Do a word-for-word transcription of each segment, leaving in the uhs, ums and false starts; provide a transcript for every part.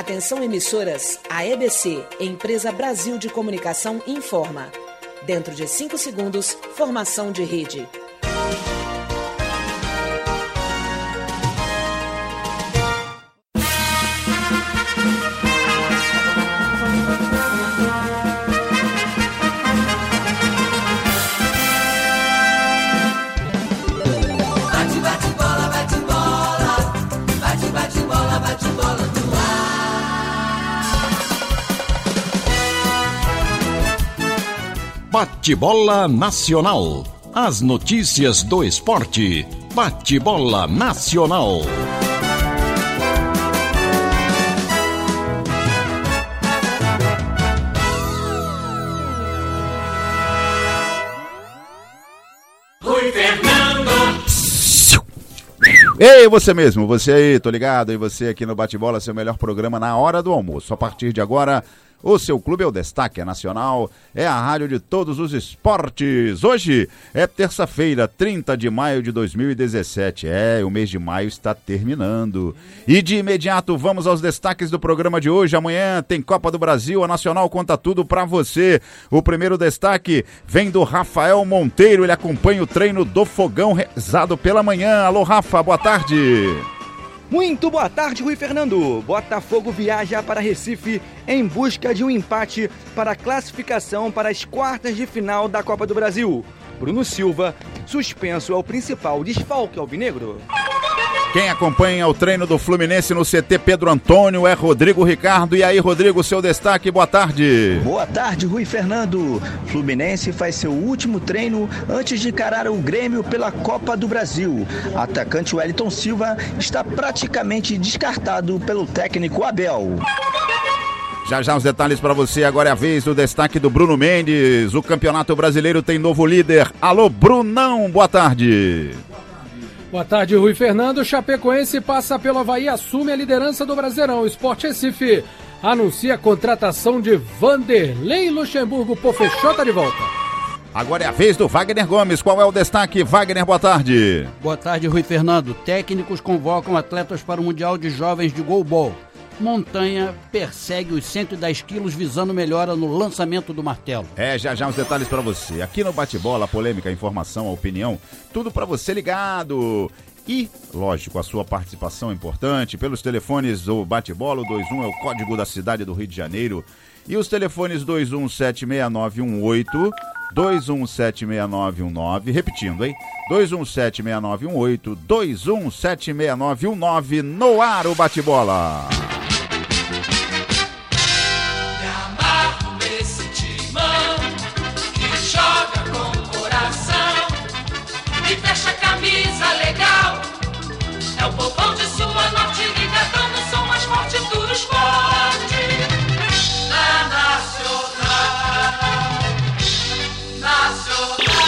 Atenção emissoras, a E B C, Empresa Brasil de Comunicação, informa. Dentro de cinco segundos, formação de rede. Bate-bola Nacional. As notícias do esporte. Bate-bola Nacional. Rui Fernando. Ei, você mesmo, você aí, tô ligado, e você aqui no Bate-bola, seu melhor programa na hora do almoço. A partir de agora, o seu clube é o destaque, é nacional, é a rádio de todos os esportes. Hoje é terça-feira, trinta de maio de dois mil e dezessete. É, o mês de maio está terminando. E de imediato vamos aos destaques do programa de hoje. Amanhã tem Copa do Brasil, a Nacional conta tudo pra você. O primeiro destaque vem do Rafael Monteiro, ele acompanha o treino do Fogão rezado pela manhã. Alô, Rafa, boa tarde. Muito boa tarde, Rui Fernando. Botafogo viaja para Recife em busca de um empate para a classificação para as quartas de final da Copa do Brasil. Bruno Silva, suspenso, é o principal desfalque alvinegro. Quem acompanha o treino do Fluminense no C T Pedro Antônio é Rodrigo Ricardo. E aí, Rodrigo, seu destaque, boa tarde. Boa tarde, Rui Fernando. Fluminense faz seu último treino antes de encarar o Grêmio pela Copa do Brasil. Atacante Wellington Silva está praticamente descartado pelo técnico Abel. Já já os detalhes para você, agora é a vez do destaque do Bruno Mendes. O Campeonato Brasileiro tem novo líder. Alô, Brunão, boa tarde. Boa tarde, Rui Fernando. Chapecoense passa pelo Avaí e assume a liderança do Brasileirão. Sport Recife anuncia a contratação de Vanderlei Luxemburgo. Pô, fechou, tá de volta. Agora é a vez do Wagner Gomes. Qual é o destaque? Wagner, boa tarde. Boa tarde, Rui Fernando. Técnicos convocam atletas para o Mundial de Jovens de Goalball. Montanha persegue os cento e dez quilos visando melhora no lançamento do martelo. É, já já os detalhes para você. Aqui no Bate-Bola, a polêmica, a informação, a opinião, tudo para você ligado. E, lógico, a sua participação é importante pelos telefones do Bate-Bola. O dois um é o código da cidade do Rio de Janeiro. E os telefones dois um sete seis nove um oito, dois um sete seis nove um nove, repetindo, hein? dois um sete seis nove um oito, dois um sete seis nove um nove, no ar o Bate-Bola. É o povão de sua norte ligadão no som mais forte do esporte. Na Nacional, Nacional.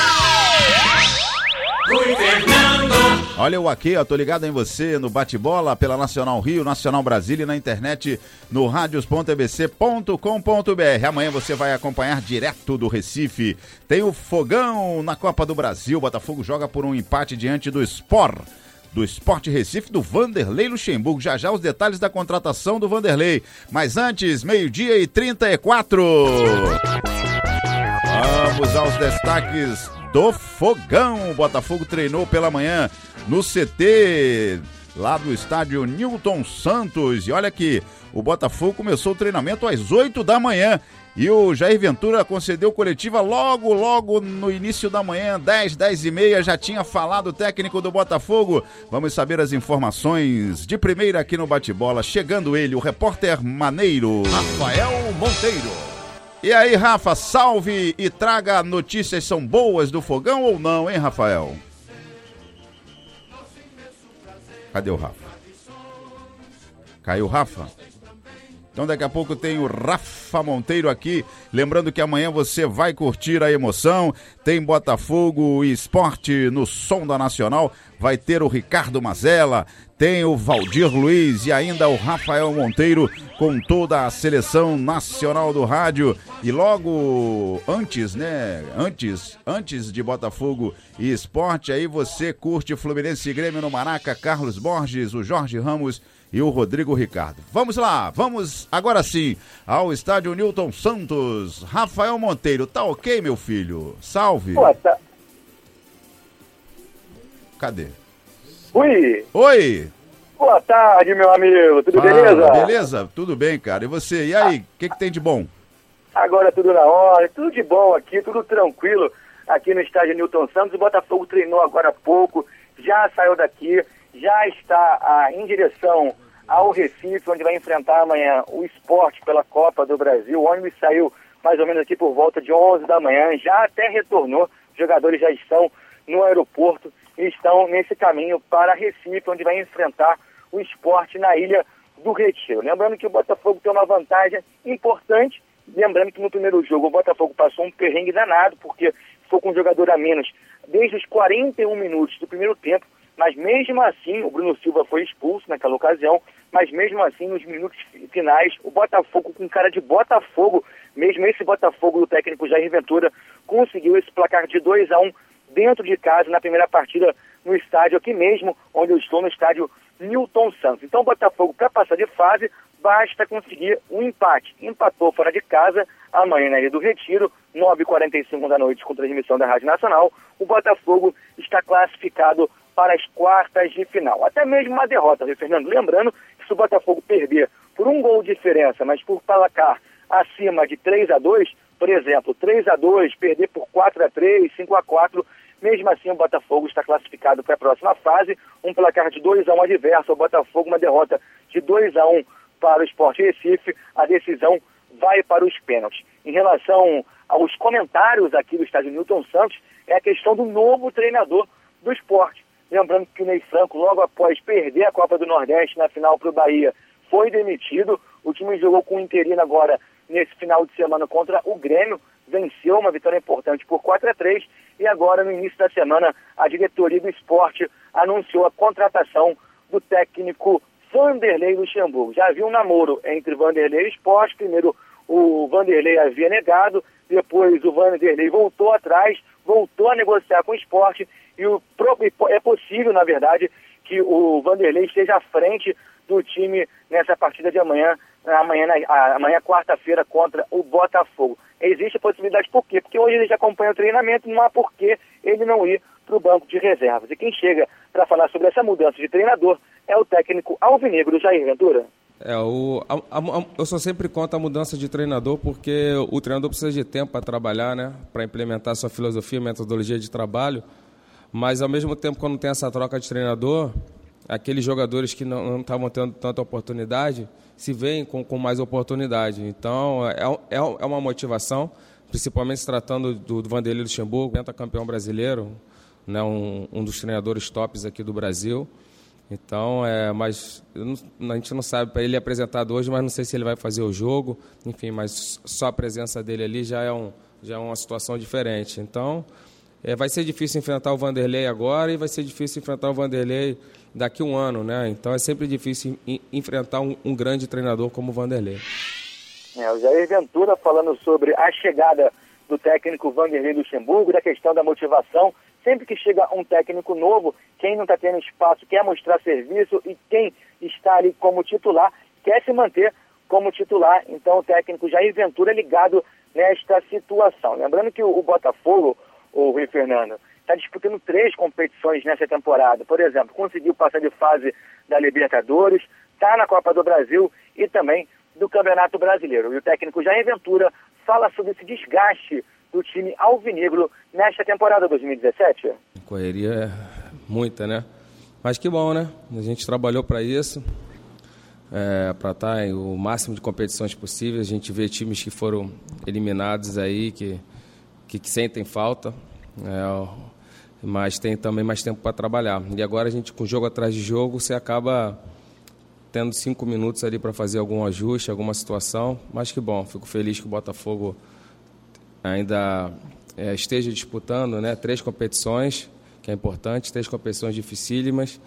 Rui Fernando. Olha eu aqui, ó, tô ligado em você no Bate-Bola pela Nacional Rio, Nacional Brasília e na internet no radios ponto e b c ponto com ponto b r. Amanhã você vai acompanhar direto do Recife. Tem o Fogão na Copa do Brasil. O Botafogo joga por um empate diante do Sport. Do Sport Recife, do Vanderlei Luxemburgo. Já já os detalhes da contratação do Vanderlei. Mas antes, meio-dia e trinta e quatro. Vamos aos destaques do Fogão. O Botafogo treinou pela manhã no C T, lá do estádio Newton Santos. E olha aqui, o Botafogo começou o treinamento às oito da manhã. E o Jair Ventura concedeu coletiva logo, logo no início da manhã, dez, dez e meia, já tinha falado o técnico do Botafogo. Vamos saber as informações de primeira aqui no Bate-Bola. Chegando ele, o repórter maneiro, Rafael Monteiro. E aí, Rafa, salve e traga notícias, são boas do Fogão ou não, hein, Rafael? Cadê o Rafa? Caiu o Rafa? Então daqui a pouco tem o Rafa Monteiro aqui, lembrando que amanhã você vai curtir a emoção, tem Botafogo e Esporte no som da Nacional, vai ter o Ricardo Mazella, tem o Valdir Luiz e ainda o Rafael Monteiro com toda a seleção nacional do rádio. E logo antes, né, antes, antes de Botafogo e Sport, aí você curte Fluminense e Grêmio no Maraca, Carlos Borges, o Jorge Ramos e o Rodrigo Ricardo. Vamos lá, vamos agora sim ao estádio Newton Santos. Rafael Monteiro, tá ok, meu filho? Salve. Boa ta... Cadê? Oi. Oi. Boa tarde, meu amigo. Tudo Fala, beleza? Beleza? Tudo bem, cara. E você? E aí, o que, que tem de bom? Agora tudo na hora, tudo de bom aqui, tudo tranquilo aqui no estádio Newton Santos. O Botafogo treinou agora há pouco, já saiu daqui, já está ah, em direção ao Recife, onde vai enfrentar amanhã o Sport pela Copa do Brasil. O ônibus saiu mais ou menos aqui por volta de onze da manhã, já até retornou, os jogadores já estão no aeroporto e estão nesse caminho para Recife, onde vai enfrentar o Sport na Ilha do Retiro. Lembrando que o Botafogo tem uma vantagem importante, lembrando que no primeiro jogo o Botafogo passou um perrengue danado, porque ficou com um jogador a menos desde os quarenta e um minutos do primeiro tempo, mas mesmo assim, o Bruno Silva foi expulso naquela ocasião, mas mesmo assim, nos minutos finais, o Botafogo com cara de Botafogo, mesmo esse Botafogo do técnico Jair Ventura, conseguiu esse placar de dois a um dentro de casa, na primeira partida no estádio aqui mesmo, onde eu estou, no estádio Newton Santos. Então o Botafogo, para passar de fase, basta conseguir um empate. Empatou fora de casa, amanhã na Ilha do Retiro, nove e quarenta e cinco da noite, com transmissão da Rádio Nacional. O Botafogo está classificado para as quartas de final. Até mesmo uma derrota, viu, Fernando? Lembrando que se o Botafogo perder por um gol de diferença, mas por placar acima de três a dois, por exemplo, três a dois, perder por quatro a três, cinco a quatro, mesmo assim o Botafogo está classificado para a próxima fase, um placar de dois a um adverso, o Botafogo uma derrota de dois a um para o Sport Recife, a decisão vai para os pênaltis. Em relação aos comentários aqui do estádio Newton Santos, é a questão do novo treinador do Sport. Lembrando que o Ney Franco, logo após perder a Copa do Nordeste na final para o Bahia, foi demitido. O time jogou com o interino agora nesse final de semana contra o Grêmio, venceu uma vitória importante por quatro a três e agora no início da semana a diretoria do Sport anunciou a contratação do técnico Vanderlei Luxemburgo. Já havia um namoro entre Vanderlei e o Sport, primeiro o Vanderlei havia negado, depois o Vanderlei voltou atrás, voltou a negociar com o Sport e o próprio, é possível, na verdade, que o Vanderlei esteja à frente do time nessa partida de amanhã, amanhã, amanhã quarta-feira, contra o Botafogo. Existe a possibilidade, por quê? Porque hoje ele já acompanha o treinamento, não há por que ele não ir para o banco de reservas. E quem chega para falar sobre essa mudança de treinador é o técnico alvinegro Jair Ventura. É, o, a, a, eu sou sempre contra a mudança de treinador, porque o treinador precisa de tempo para trabalhar, né? Para implementar sua filosofia, metodologia de trabalho. Mas, ao mesmo tempo, quando tem essa troca de treinador, aqueles jogadores que não estavam tendo tanta oportunidade se veem com, com mais oportunidade. Então, é, é, é uma motivação, principalmente se tratando do, do Vanderlei Luxemburgo, pentacampeão brasileiro, né, um, um dos treinadores tops aqui do Brasil. Então, é, mas não, a gente não sabe, para ele é apresentado hoje, mas não sei se ele vai fazer o jogo. Enfim, mas só a presença dele ali já é, um, já é uma situação diferente. Então, é, vai ser difícil enfrentar o Vanderlei agora e vai ser difícil enfrentar o Vanderlei daqui a um ano, né? Então, é sempre difícil enfrentar um, um grande treinador como o Vanderlei. É, o Jair Ventura falando sobre a chegada do técnico Vanderlei Luxemburgo, da questão da motivação. Sempre que chega um técnico novo, quem não está tendo espaço quer mostrar serviço e quem está ali como titular quer se manter como titular. Então o técnico Jair Ventura é ligado nesta situação. Lembrando que o, o Botafogo, o Rui Fernando, está disputando três competições nessa temporada. Por exemplo, conseguiu passar de fase da Libertadores, está na Copa do Brasil e também do Campeonato Brasileiro. E o técnico Jair Ventura fala sobre esse desgaste do time alvinegro nesta temporada dois mil e dezessete? Correria é muita, né? Mas que bom, né? A gente trabalhou para isso, é, para estar em o máximo de competições possíveis. A gente vê times que foram eliminados aí, que, que, que sentem falta, é, mas tem também mais tempo para trabalhar. E agora a gente, com jogo atrás de jogo, você acaba tendo cinco minutos ali para fazer algum ajuste, alguma situação. Mas que bom, fico feliz que o Botafogo ainda é, esteja disputando, né, três competições, que é importante, três competições dificílimas.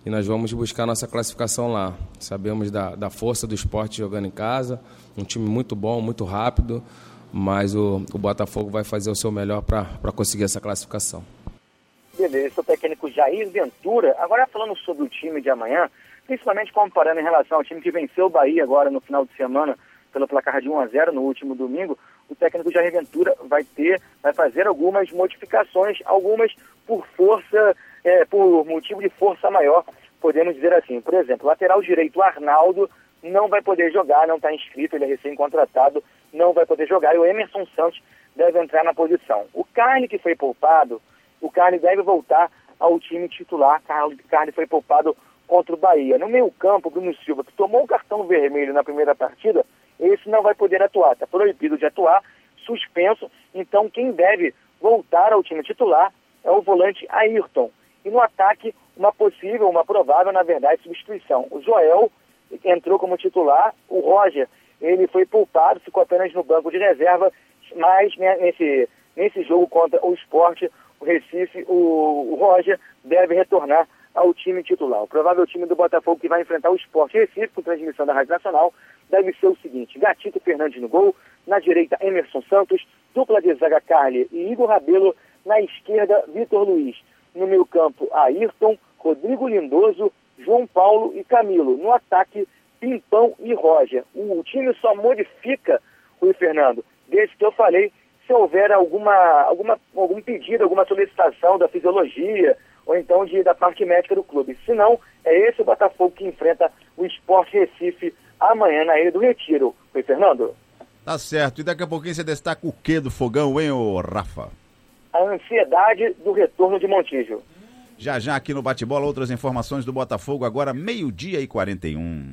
e nós vamos buscar nossa classificação lá. Sabemos da, da força do esporte jogando em casa, um time muito bom, muito rápido, mas o, o Botafogo vai fazer o seu melhor para conseguir essa classificação. Beleza, sou o técnico Jair Ventura. Agora falando sobre o time de amanhã, principalmente comparando em relação ao time que venceu o Bahia agora no final de semana pelo placar de um a zero no último domingo, o técnico Jair Ventura vai ter, vai fazer algumas modificações, algumas por força, é, por motivo de força maior, podemos dizer assim. Por exemplo, lateral direito Arnaldo não vai poder jogar, não está inscrito, ele é recém-contratado, não vai poder jogar, e o Emerson Santos deve entrar na posição. O Carne, que foi poupado, o Carne deve voltar ao time titular. O Carne foi poupado contra o Bahia. No meio campo, Bruno Silva, que tomou um cartão vermelho na primeira partida, esse não vai poder atuar, está proibido de atuar, suspenso. Então quem deve voltar ao time titular é o volante Ayrton. E no ataque, uma possível, uma provável, na verdade, substituição. O Joel entrou como titular, o Roger, ele foi poupado, ficou apenas no banco de reserva, mas né, nesse, nesse jogo contra o Sport, o Recife, o, o Roger deve retornar ao time titular. O provável time do Botafogo que vai enfrentar o Sport Recife, com transmissão da Rádio Nacional, deve ser o seguinte: Gatito Fernandes no gol, na direita Emerson Santos, dupla de zaga Carli e Igor Rabelo, na esquerda Vitor Luiz, no meio campo Ayrton, Rodrigo Lindoso, João Paulo e Camilo, no ataque Pimpão e Roger. O time só modifica, Rui Fernando, desde que eu falei, se houver alguma, alguma, algum pedido, alguma solicitação da fisiologia, ou então de, da parte médica do clube. Se não, é esse o Botafogo que enfrenta o Sport Recife amanhã na Ilha do Retiro. Rui Fernando? Tá certo. E daqui a pouquinho você destaca o que do Fogão, hein, ô Rafa? A ansiedade do retorno de Montijo. Já já aqui no Bate-Bola, outras informações do Botafogo, agora meio-dia e quarenta e um.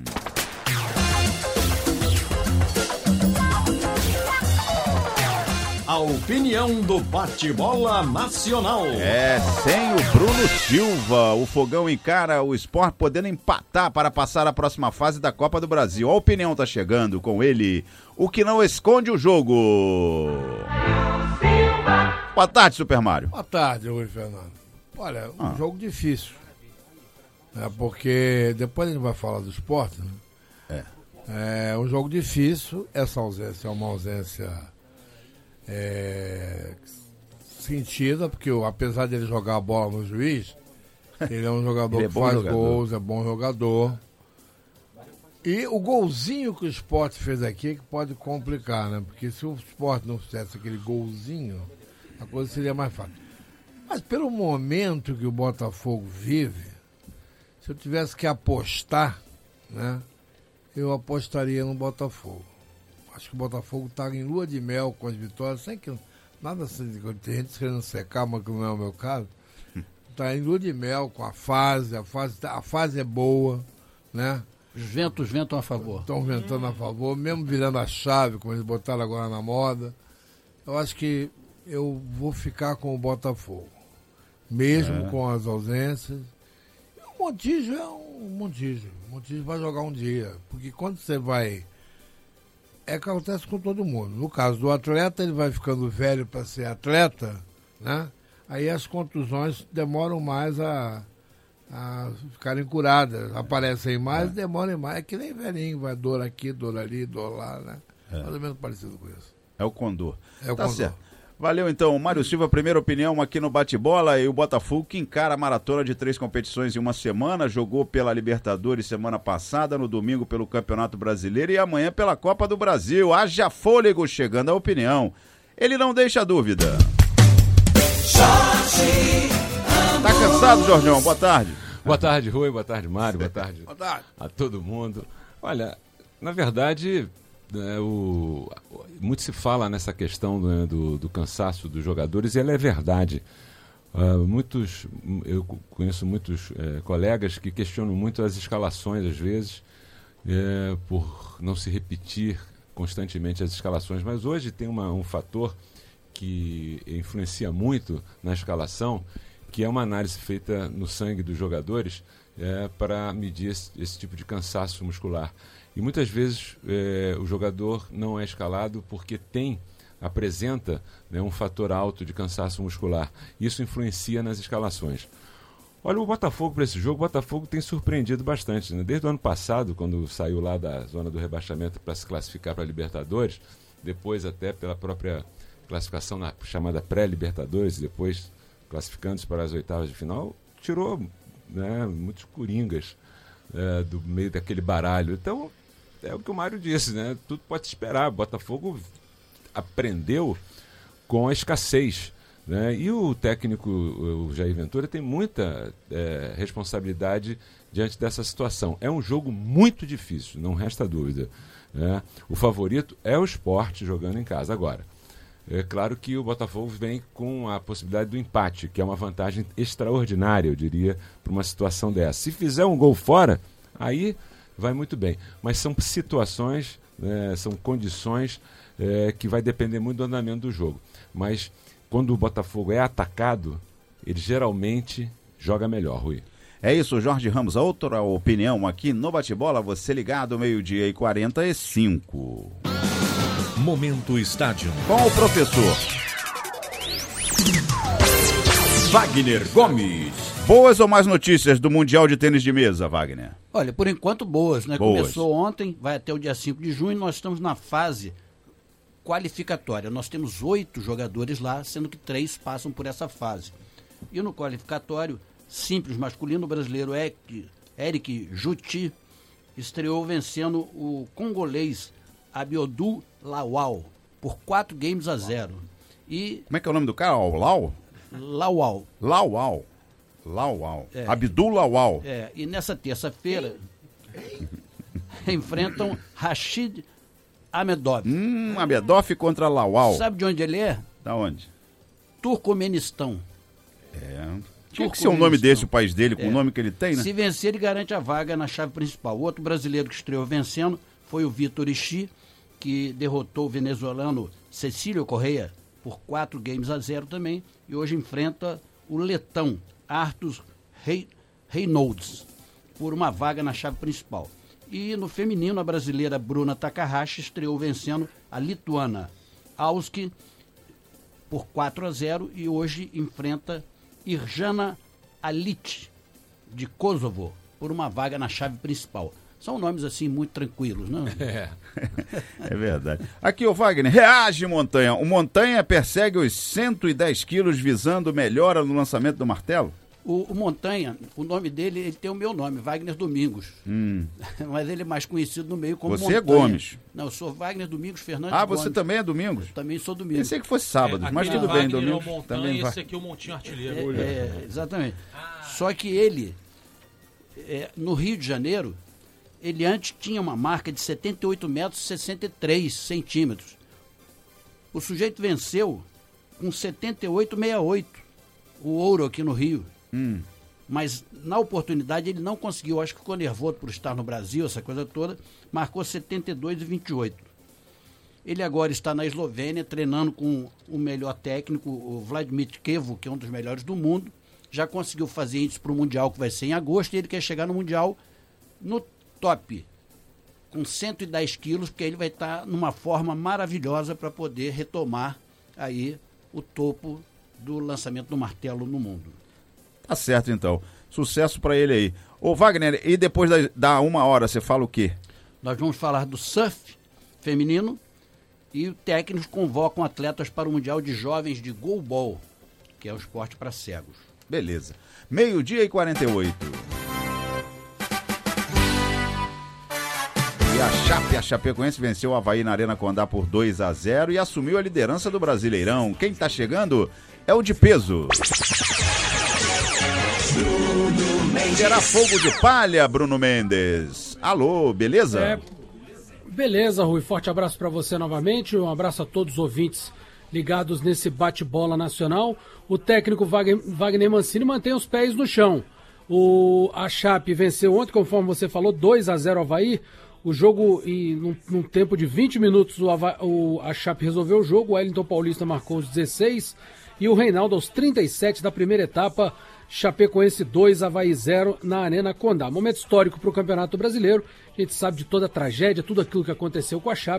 A opinião do Bate-Bola Nacional. É, sem o Bruno Silva, o Fogão encara o Sport podendo empatar para passar a próxima fase da Copa do Brasil. A opinião tá chegando com ele, o que não esconde o jogo. Boa tarde, Super Mário. Boa tarde, Rui Fernando. Olha, um ah. jogo difícil, né, porque depois a gente vai falar do Sport, né? É. É um jogo difícil, essa ausência é uma ausência... É, sentida, porque apesar de ele jogar a bola no juiz, ele é um jogador é que faz jogador. gols, é bom jogador. E o golzinho que o Sport fez aqui que pode complicar, né? Porque se o Sport não fizesse aquele golzinho, a coisa seria mais fácil. Mas pelo momento que o Botafogo vive, se eu tivesse que apostar, né? Eu apostaria no Botafogo. Acho que o Botafogo está em lua de mel com as vitórias, sem que nada assim, tem gente querendo secar, mas que não é o meu caso. Está em lua de mel com a fase, a fase, a fase é boa, né? Os ventos ventam a favor. Estão ventando a favor, mesmo virando a chave, como eles botaram agora na moda. Eu acho que eu vou ficar com o Botafogo, mesmo é. com as ausências. O Montijo é um Montijo. O Montijo vai jogar um dia, porque quando você vai... É que acontece com todo mundo. No caso do atleta, ele vai ficando velho para ser atleta, né? Aí as contusões demoram mais a, a ficarem curadas. Aparecem mais, é. demoram mais. É que nem velhinho, vai dor aqui, dor ali, dor lá, né? É. Mais ou menos parecido com isso. É o condor. É o tá condor. Certo. Valeu, então. Mário Silva, primeira opinião aqui no Bate-Bola. E o Botafogo que encara a maratona de três competições em uma semana. Jogou pela Libertadores semana passada, no domingo pelo Campeonato Brasileiro e amanhã pela Copa do Brasil. Haja fôlego, chegando a opinião. Ele não deixa dúvida. Tá cansado, Jorgão? Boa tarde. Boa tarde, Rui. Boa tarde, Mário. Boa tarde, Boa tarde a todo mundo. Olha, na verdade... É, o, muito se fala nessa questão do, do, do cansaço dos jogadores e ela é verdade. Uh, muitos, eu conheço muitos é, colegas que questionam muito as escalações às vezes, é, por não se repetir constantemente as escalações, mas hoje tem uma, um fator que influencia muito na escalação, que é uma análise feita no sangue dos jogadores é, para medir esse, esse tipo de cansaço muscular. E muitas vezes é, o jogador não é escalado porque tem, apresenta, né, um fator alto de cansaço muscular. Isso influencia nas escalações. Olha, o Botafogo para esse jogo, o Botafogo tem surpreendido bastante, né? Desde o ano passado, quando saiu lá da zona do rebaixamento para se classificar para a Libertadores, depois até pela própria classificação na chamada pré-Libertadores, depois classificando-se para as oitavas de final, tirou, né, muitos coringas é, do meio daquele baralho. Então, é o que o Mário disse, né? Tudo pode se esperar. O Botafogo aprendeu com a escassez, né? E o técnico, o Jair Ventura, tem muita é, responsabilidade diante dessa situação. É um jogo muito difícil, não resta dúvida, né? O favorito é o Sport jogando em casa. Agora, é claro que o Botafogo vem com a possibilidade do empate, que é uma vantagem extraordinária, eu diria, para uma situação dessa. Se fizer um gol fora, aí vai muito bem. Mas são situações, né, são condições é, que vai depender muito do andamento do jogo. Mas quando o Botafogo é atacado, ele geralmente joga melhor, Rui. É isso, Jorge Ramos. A outra opinião aqui no Bate-Bola, você ligado, meio-dia e quarenta e cinco. Momento Estádio. Com o professor Wagner Gomes. Boas ou mais notícias do Mundial de Tênis de Mesa, Wagner? Olha, por enquanto boas, né? Boas. Começou ontem, vai até o dia cinco de junho, nós estamos na fase qualificatória. Nós temos oito jogadores lá, sendo que três passam por essa fase. E no qualificatório, simples masculino, o brasileiro Eric, Eric Juti estreou vencendo o congolês Abiodun Lawal por quatro games a zero. E como é que é o nome do cara? Lau? Lawal. Lawal. Lawal. É. Abdul Lawal. É, e nessa terça-feira enfrentam Rashid Ahmedov. Hum, Ahmedov contra Lawal. Sabe de onde ele é? Da onde? Turcomenistão. É. Tinha que ser um nome desse, o país dele, com é. o nome que ele tem, né? Se vencer, ele garante a vaga na chave principal. O outro brasileiro que estreou vencendo foi o Vitor Ixi, que derrotou o venezuelano Cecílio Correia por quatro games a zero também, e hoje enfrenta o letão Arthur Reynolds por uma vaga na chave principal. E no feminino, a brasileira Bruna Takahashi estreou vencendo a lituana Auski por quatro a zero e hoje enfrenta Irjana Alit, de Kosovo, por uma vaga na chave principal. São nomes assim muito tranquilos, não? É, é verdade. Aqui o Wagner, reage Montanha. O Montanha persegue os cento e dez quilos visando melhora no lançamento do martelo? O, o Montanha, o nome dele, ele tem o meu nome, Wagner Domingos. Hum. Mas ele é mais conhecido no meio como você Montanha. Você é Gomes. Não, eu sou Wagner Domingos Fernandes Ah, Gomes. você também é Domingos? Eu também sou Domingos. Pensei que fosse sábado, é, mas tudo bem, Domingos. É o Montanha, também vai. Esse aqui é o Montinho Artilheiro. É, é, exatamente. Ah. Só que ele, é, no Rio de Janeiro, ele antes tinha uma marca de setenta e oito metros e sessenta e três centímetros. O sujeito venceu com setenta e oito vírgula sessenta e oito, o ouro aqui no Rio. Hum. Mas na oportunidade ele não conseguiu, acho que ficou nervoso por estar no Brasil, essa coisa toda, marcou setenta e dois vírgula vinte e oito. Ele agora está na Eslovênia treinando com o melhor técnico, o Vladimir Kevo, que é um dos melhores do mundo, já conseguiu fazer índice para o Mundial, que vai ser em agosto, e ele quer chegar no Mundial no top, com cento e dez quilos, porque ele vai estar numa forma maravilhosa para poder retomar aí o topo do lançamento do martelo no mundo. Tá certo, então. Sucesso pra ele aí. Ô, Wagner, e depois da, da uma hora, você fala o quê? Nós vamos falar do surf feminino e técnicos convocam atletas para o Mundial de Jovens de Goalball, que é o esporte para cegos. Beleza. Meio-dia e quarenta e oito. E a Chape, a Chapecoense venceu o Avaí na Arena Condá por dois a zero e assumiu a liderança do Brasileirão. Quem tá chegando é o de peso. Bruno Mendes. Será fogo de palha, Bruno Mendes. Alô, beleza? É, beleza, Rui. Forte abraço para você novamente. Um abraço a todos os ouvintes ligados nesse bate-bola nacional. O técnico Wagner Mancini mantém os pés no chão. O, a Chape venceu ontem, conforme você falou, dois a zero ao Avaí. O jogo, e num, num tempo de vinte minutos, o, Hava, o, a Chape resolveu o jogo. O Wellington Paulista marcou os dezesseis e o Reinaldo aos trinta e sete da primeira etapa. Chapecoense dois, Avaí zero na Arena Condá. Momento histórico para o Campeonato Brasileiro. A gente sabe de toda a tragédia, tudo aquilo que aconteceu com a Chape.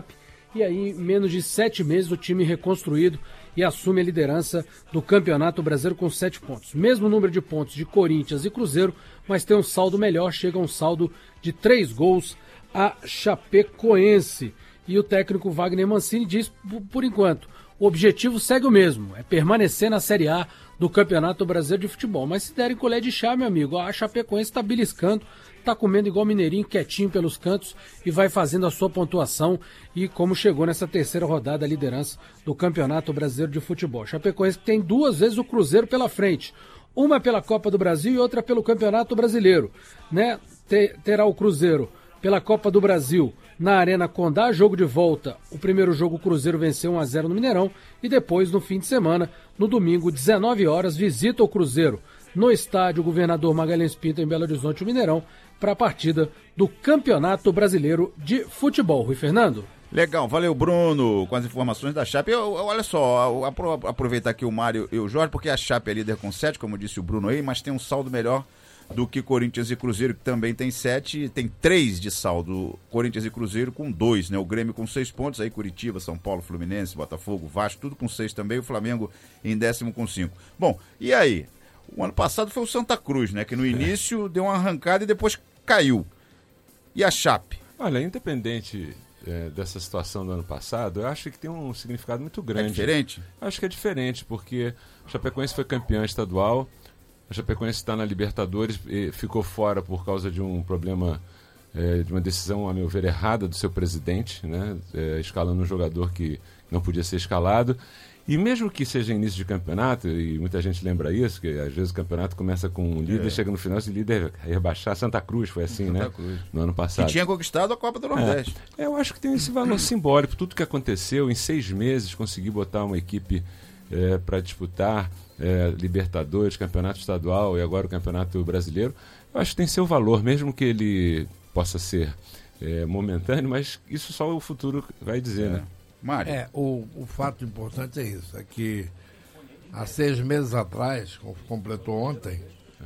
e aí em menos de sete meses o time reconstruído e assume a liderança do Campeonato Brasileiro com sete pontos. Mesmo número de pontos de Corinthians e Cruzeiro, mas tem um saldo melhor, chega a um saldo de três gols a Chapecoense. E o técnico Wagner Mancini diz, por enquanto, o objetivo segue o mesmo, é permanecer na Série A do Campeonato Brasileiro de Futebol. Mas se derem colher de chá, meu amigo, a Chapecoense está beliscando, está comendo igual mineirinho, quietinho pelos cantos e vai fazendo a sua pontuação e como chegou nessa terceira rodada a liderança do Campeonato Brasileiro de Futebol. Chapecoense tem duas vezes o Cruzeiro pela frente, uma pela Copa do Brasil e outra pelo Campeonato Brasileiro, né? Terá o Cruzeiro pela Copa do Brasil na Arena Condá, jogo de volta. O primeiro jogo o Cruzeiro venceu um a zero no Mineirão e depois no fim de semana, no domingo, dezenove horas, visita o Cruzeiro no estádio Governador Magalhães Pinto em Belo Horizonte, o Mineirão, para a partida do Campeonato Brasileiro de Futebol. Rui Fernando? Legal, valeu Bruno, com as informações da Chape. Eu, eu, olha só, eu, aproveitar aqui o Mário e o Jorge, porque a Chape é líder com sete, como disse o Bruno aí, mas tem um saldo melhor do que Corinthians e Cruzeiro, que também tem sete, tem três de saldo, Corinthians e Cruzeiro com dois, né? O Grêmio com seis pontos, aí Curitiba, São Paulo, Fluminense, Botafogo, Vasco, tudo com seis também, o Flamengo em décimo com cinco. Bom, e aí? O ano passado foi o Santa Cruz, né? Que no início deu uma arrancada e depois caiu. E a Chape? Olha, independente é, dessa situação do ano passado, eu acho que tem um significado muito grande. É diferente? Acho que é diferente, porque o Chapecoense foi campeão estadual, a Chapecoense está na Libertadores e ficou fora por causa de um problema, é, de uma decisão, a meu ver, errada do seu presidente, né? É, escalando um jogador que não podia ser escalado. E mesmo que seja início de campeonato, e muita gente lembra isso, que às vezes o campeonato começa com um líder, é. chega no final, esse líder rebaixar. Santa Cruz foi assim, Santa né? Cruz. No ano passado. Que tinha conquistado a Copa do Nordeste. É. Eu acho que tem esse valor simbólico. Tudo que aconteceu, em seis meses, conseguir botar uma equipe é, para disputar é, Libertadores, Campeonato Estadual e agora o Campeonato Brasileiro, eu acho que tem seu valor, mesmo que ele possa ser é, momentâneo, mas isso só o futuro vai dizer, é. né? Mário. É, o, o fato importante é isso, é que há seis meses atrás, completou ontem,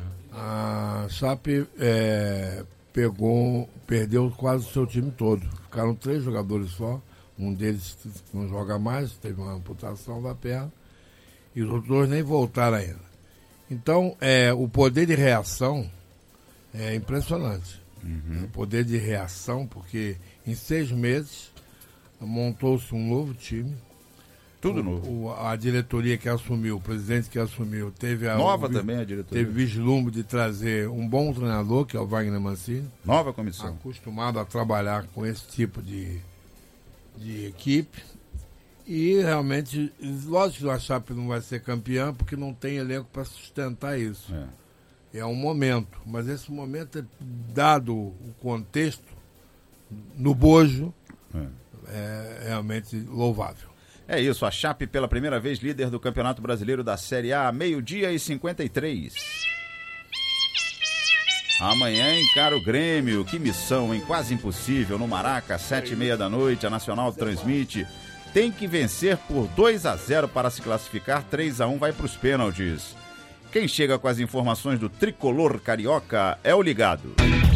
a Chape é, pegou, perdeu quase o seu time todo. Ficaram três jogadores só, um deles não joga mais, teve uma amputação da perna, e os outros dois nem voltaram ainda. Então, é, o poder de reação é impressionante. Uhum. O poder de reação, porque em seis meses montou-se um novo time. Tudo o, novo. O, a diretoria que assumiu, o presidente que assumiu, teve a... Nova o, também a diretoria. Teve vislumbre de trazer um bom treinador, que é o Wagner Mancini. Nova comissão. Acostumado a trabalhar com esse tipo de, de equipe. E realmente, lógico que a Chape não vai ser campeã, porque não tem elenco para sustentar isso. É. é um momento, mas esse momento, é, dado o contexto, no bojo, é. é realmente louvável. É isso, a Chape pela primeira vez líder do Campeonato Brasileiro da Série A, meio-dia e cinquenta e três. Amanhã encara o Grêmio, que missão, hein? Quase impossível, no Maraca, sete e meia da noite, a Nacional transmite. Tem que vencer por dois a zero para se classificar, três a um vai para os pênaltis. Quem chega com as informações do tricolor carioca é o Ligado.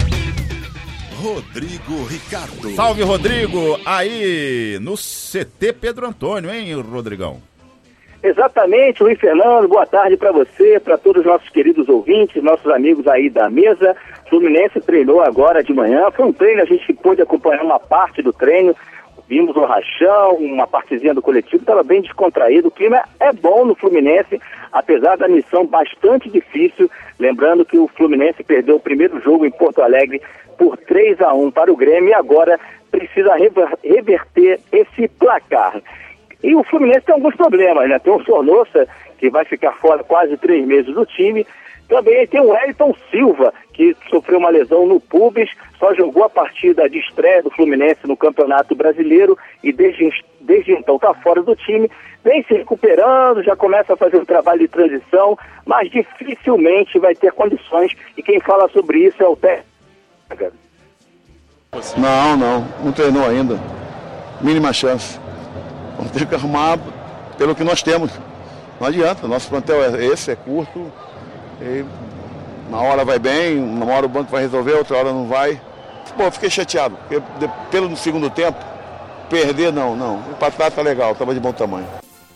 Rodrigo Ricardo. Salve, Rodrigo! Aí, no C T Pedro Antônio, hein, Rodrigão? Exatamente, Luiz Fernando, boa tarde para você, para todos os nossos queridos ouvintes, nossos amigos aí da mesa. Fluminense treinou agora de manhã, foi um treino, a gente pôde acompanhar uma parte do treino, vimos o rachão, uma partezinha do coletivo, estava bem descontraído, o clima é bom no Fluminense, apesar da missão bastante difícil, lembrando que o Fluminense perdeu o primeiro jogo em Porto Alegre por três a um para o Grêmio e agora precisa rever, reverter esse placar. E o Fluminense tem alguns problemas, né? Tem o Sornosa, que vai ficar fora quase três meses do time. Também tem o Wellington Silva, que sofreu uma lesão no pubis, só jogou a partida de estreia do Fluminense no Campeonato Brasileiro e desde, desde então está fora do time. Vem se recuperando, já começa a fazer um trabalho de transição, mas dificilmente vai ter condições. E quem fala sobre isso é o técnico. Não, não, não treinou ainda. Mínima chance. Vamos ter que arrumar pelo que nós temos. Não adianta, nosso plantel é esse, é curto. E uma hora vai bem, uma hora o banco vai resolver, outra hora não vai. Pô, fiquei chateado, porque de, pelo segundo tempo, perder não, não. Empatar tá legal, estava de bom tamanho.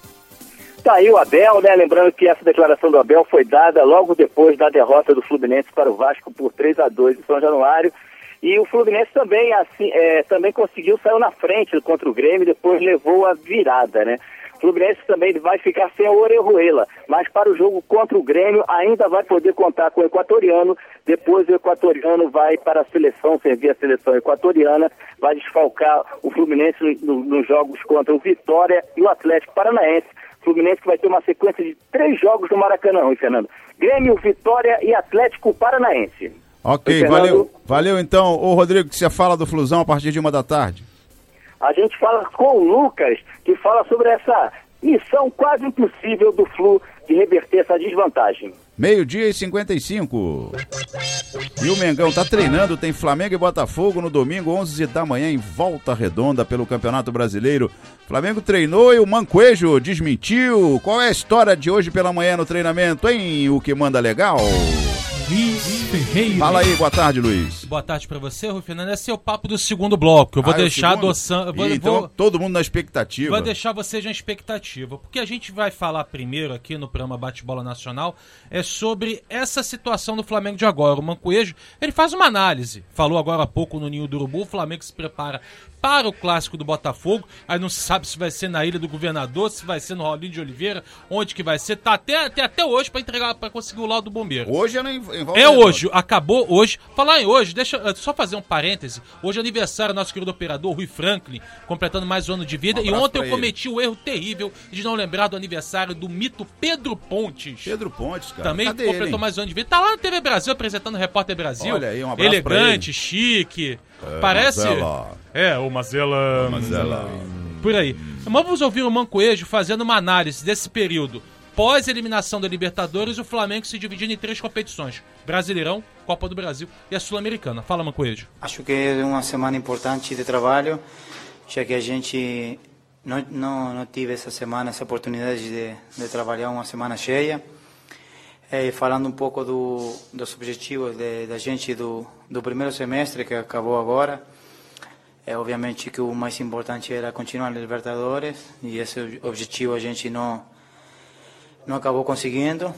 Tá aí o Abel, né? Lembrando que essa declaração do Abel foi dada logo depois da derrota do Fluminense para o Vasco por três a dois em São Januário. E o Fluminense também, assim, é, também conseguiu, saiu na frente contra o Grêmio, depois levou a virada, né? O Fluminense também vai ficar sem a Orejuela, mas para o jogo contra o Grêmio ainda vai poder contar com o equatoriano. Depois o equatoriano vai para a seleção, servir a seleção equatoriana, vai desfalcar o Fluminense no, nos jogos contra o Vitória e o Atlético Paranaense. Fluminense que vai ter uma sequência de três jogos no Maracanã, hein, Fernando? Grêmio, Vitória e Atlético Paranaense. Ok, valeu. Valeu então. Ô Rodrigo, que você fala do Flusão a partir de uma da tarde. A gente fala com o Lucas, que fala sobre essa missão quase impossível do Flu de reverter essa desvantagem. Meio-dia e cinquenta e cinco. E o Mengão tá treinando, tem Flamengo e Botafogo no domingo, onze da manhã, em Volta Redonda pelo Campeonato Brasileiro. Flamengo treinou e o Mancoejo desmentiu. Qual é a história de hoje pela manhã no treinamento, hein? O que manda legal? Luiz Ferreira. Fala aí, boa tarde, Luiz. Boa tarde pra você, Rui Fernando. Esse é o papo do segundo bloco. Eu vou ah, deixar adoçando. Vou, então, vou, todo mundo na expectativa. Vou deixar vocês na expectativa. Porque a gente vai falar primeiro aqui no programa Bate-Bola Nacional é sobre essa situação do Flamengo de agora. O Mancoejo, ele faz uma análise. Falou agora há pouco no Ninho do Urubu. O Flamengo se prepara para o clássico do Botafogo. Aí não se sabe se vai ser na Ilha do Governador, se vai ser no Rolinho de Oliveira, onde que vai ser. Tá até, até, até hoje para entregar, para conseguir o laudo do bombeiro. Hoje é em É hoje, acabou hoje. Falar em hoje, deixa eu só fazer um parêntese. Hoje é aniversário do nosso querido operador Rui Franklin, completando mais um ano de vida. Um e ontem eu ele. cometi o erro terrível de não lembrar do aniversário do mito Pedro Pontes. Pedro Pontes, cara. Também Cadê completou ele, mais um ano de vida. Tá lá na T V Brasil apresentando o Repórter Brasil. Olha aí, um abraço elegante, chique. É, Parece. Mazela. É, o Mazela. Mazela. Por aí. Vamos ouvir o Mancoejo fazendo uma análise desse período. Pós-eliminação da Libertadores, o Flamengo se dividindo em três competições: Brasileirão, Copa do Brasil e a Sul-Americana. Fala, Mancoejo. Acho que é uma semana importante de trabalho, já que a gente não, não, não tive essa semana, essa oportunidade de, de trabalhar uma semana cheia. É, falando um pouco do, dos objetivos de, da gente do, do primeiro semestre, que acabou agora. É, obviamente que o mais importante era continuar na Libertadores, e esse objetivo a gente não... não acabou conseguindo,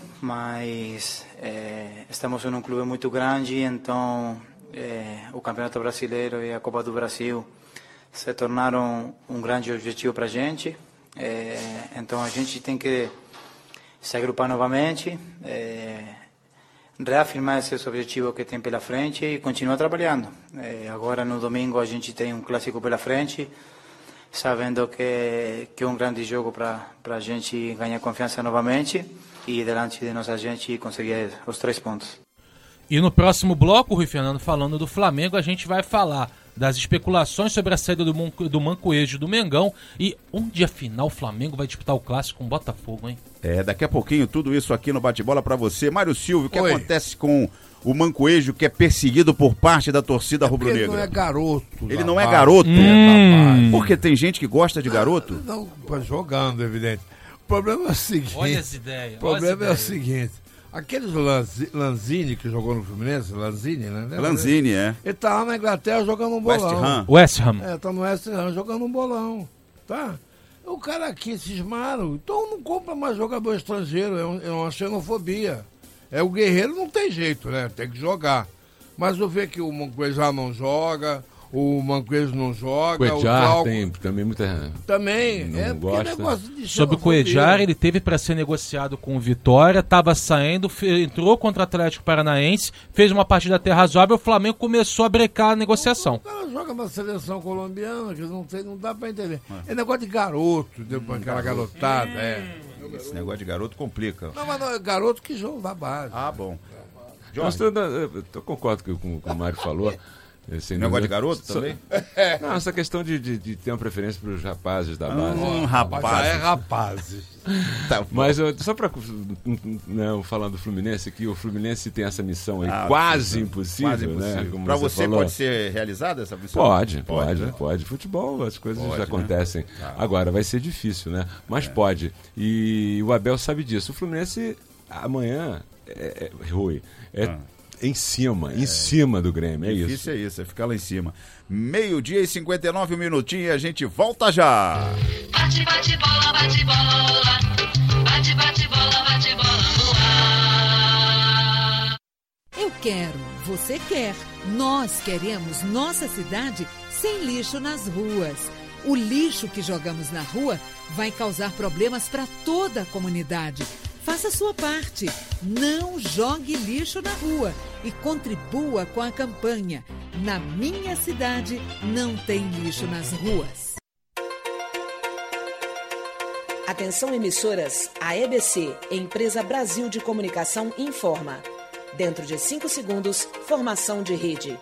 mas é, estamos em um clube muito grande, então é, o Campeonato Brasileiro e a Copa do Brasil se tornaram um grande objetivo para a gente. É, então a gente tem que se agrupar novamente, é, reafirmar esses objetivos que tem pela frente e continuar trabalhando. É, agora no domingo a gente tem um clássico pela frente, sabendo que, que é um grande jogo para a gente ganhar confiança novamente e delante de nossa gente conseguir os três pontos. E no próximo bloco, Rui Fernando, falando do Flamengo, a gente vai falar das especulações sobre a saída do, Mon- do Mancoejo do Mengão e onde afinal o Flamengo vai disputar o clássico com o Botafogo, hein? É, daqui a pouquinho tudo isso aqui no Bate-Bola pra você. Mário Silvio, o que Oi. acontece com o Mancoejo, que é perseguido por parte da torcida É rubro-negra? Ele não é garoto. Ele não rapaz. é garoto? Hum. Porque tem gente que gosta de garoto? Não, não jogando, evidente. O problema é o seguinte. Olha as ideias. O problema olha é as o seguinte. Aqueles Lanzi, Lanzini que jogou no Fluminense, Lanzini, né? Lanzini, é. Ele tá lá na Inglaterra jogando um West bolão. Ham. West Ham. É, tá no West Ham jogando um bolão, tá? O cara aqui cismaram, então não compra mais jogador estrangeiro, é, um, é uma xenofobia. É, o Guerreiro não tem jeito, né? Tem que jogar. Mas eu vejo que o Mancoejo não joga, o Mancoejo não joga, Coedjar o Glauco tem também muita... também. não É gosta. negócio de Sobre o xenofobia. Coedjar, ele teve para ser negociado com o Vitória, estava saindo, fe- entrou contra o Atlético Paranaense, fez uma partida até razoável, o Flamengo começou a brecar a negociação. O cara joga na seleção colombiana, que não, tem, não dá pra entender. É negócio de garoto, deu pra aquela garotada, é. Esse negócio de garoto complica. Não, mas não, é garoto que joga da base. Ah, bom. Mas eu, eu, eu concordo com, com o que o Mário falou. Esse negócio de garoto só, também? Não, essa questão de, de, de ter uma preferência para os rapazes da base. Hum, rapaz. É rapazes. Tá, Mas eu, só para né, falando do Fluminense, que o Fluminense tem essa missão aí Ah, quase sim, impossível, quase impossível. né? Como Pra você, você falou. pode ser realizada essa missão? Pode, pode, Pode, pode. né? Futebol, as coisas Pode, já né? acontecem. Tá. Agora, vai ser difícil, né? Mas pode. E o Abel sabe disso. O Fluminense, amanhã, é, é, Rui, é, Ah. em cima, é. em cima do Grêmio, é Difícil isso. é isso, é ficar lá em cima. Meio-dia e cinquenta e nove minutinhos e a gente volta já. Bate, bate, bola, bate, bola. Bate, bate, bola, bate, bola no ar. Eu quero, você quer, nós queremos nossa cidade sem lixo nas ruas. O lixo que jogamos na rua vai causar problemas para toda a comunidade. Faça a sua parte. Não jogue lixo na rua e contribua com a campanha Na Minha Cidade Não Tem Lixo nas Ruas. Atenção emissoras, a E B C, Empresa Brasil de Comunicação, informa. Dentro de cinco segundos, formação de rede.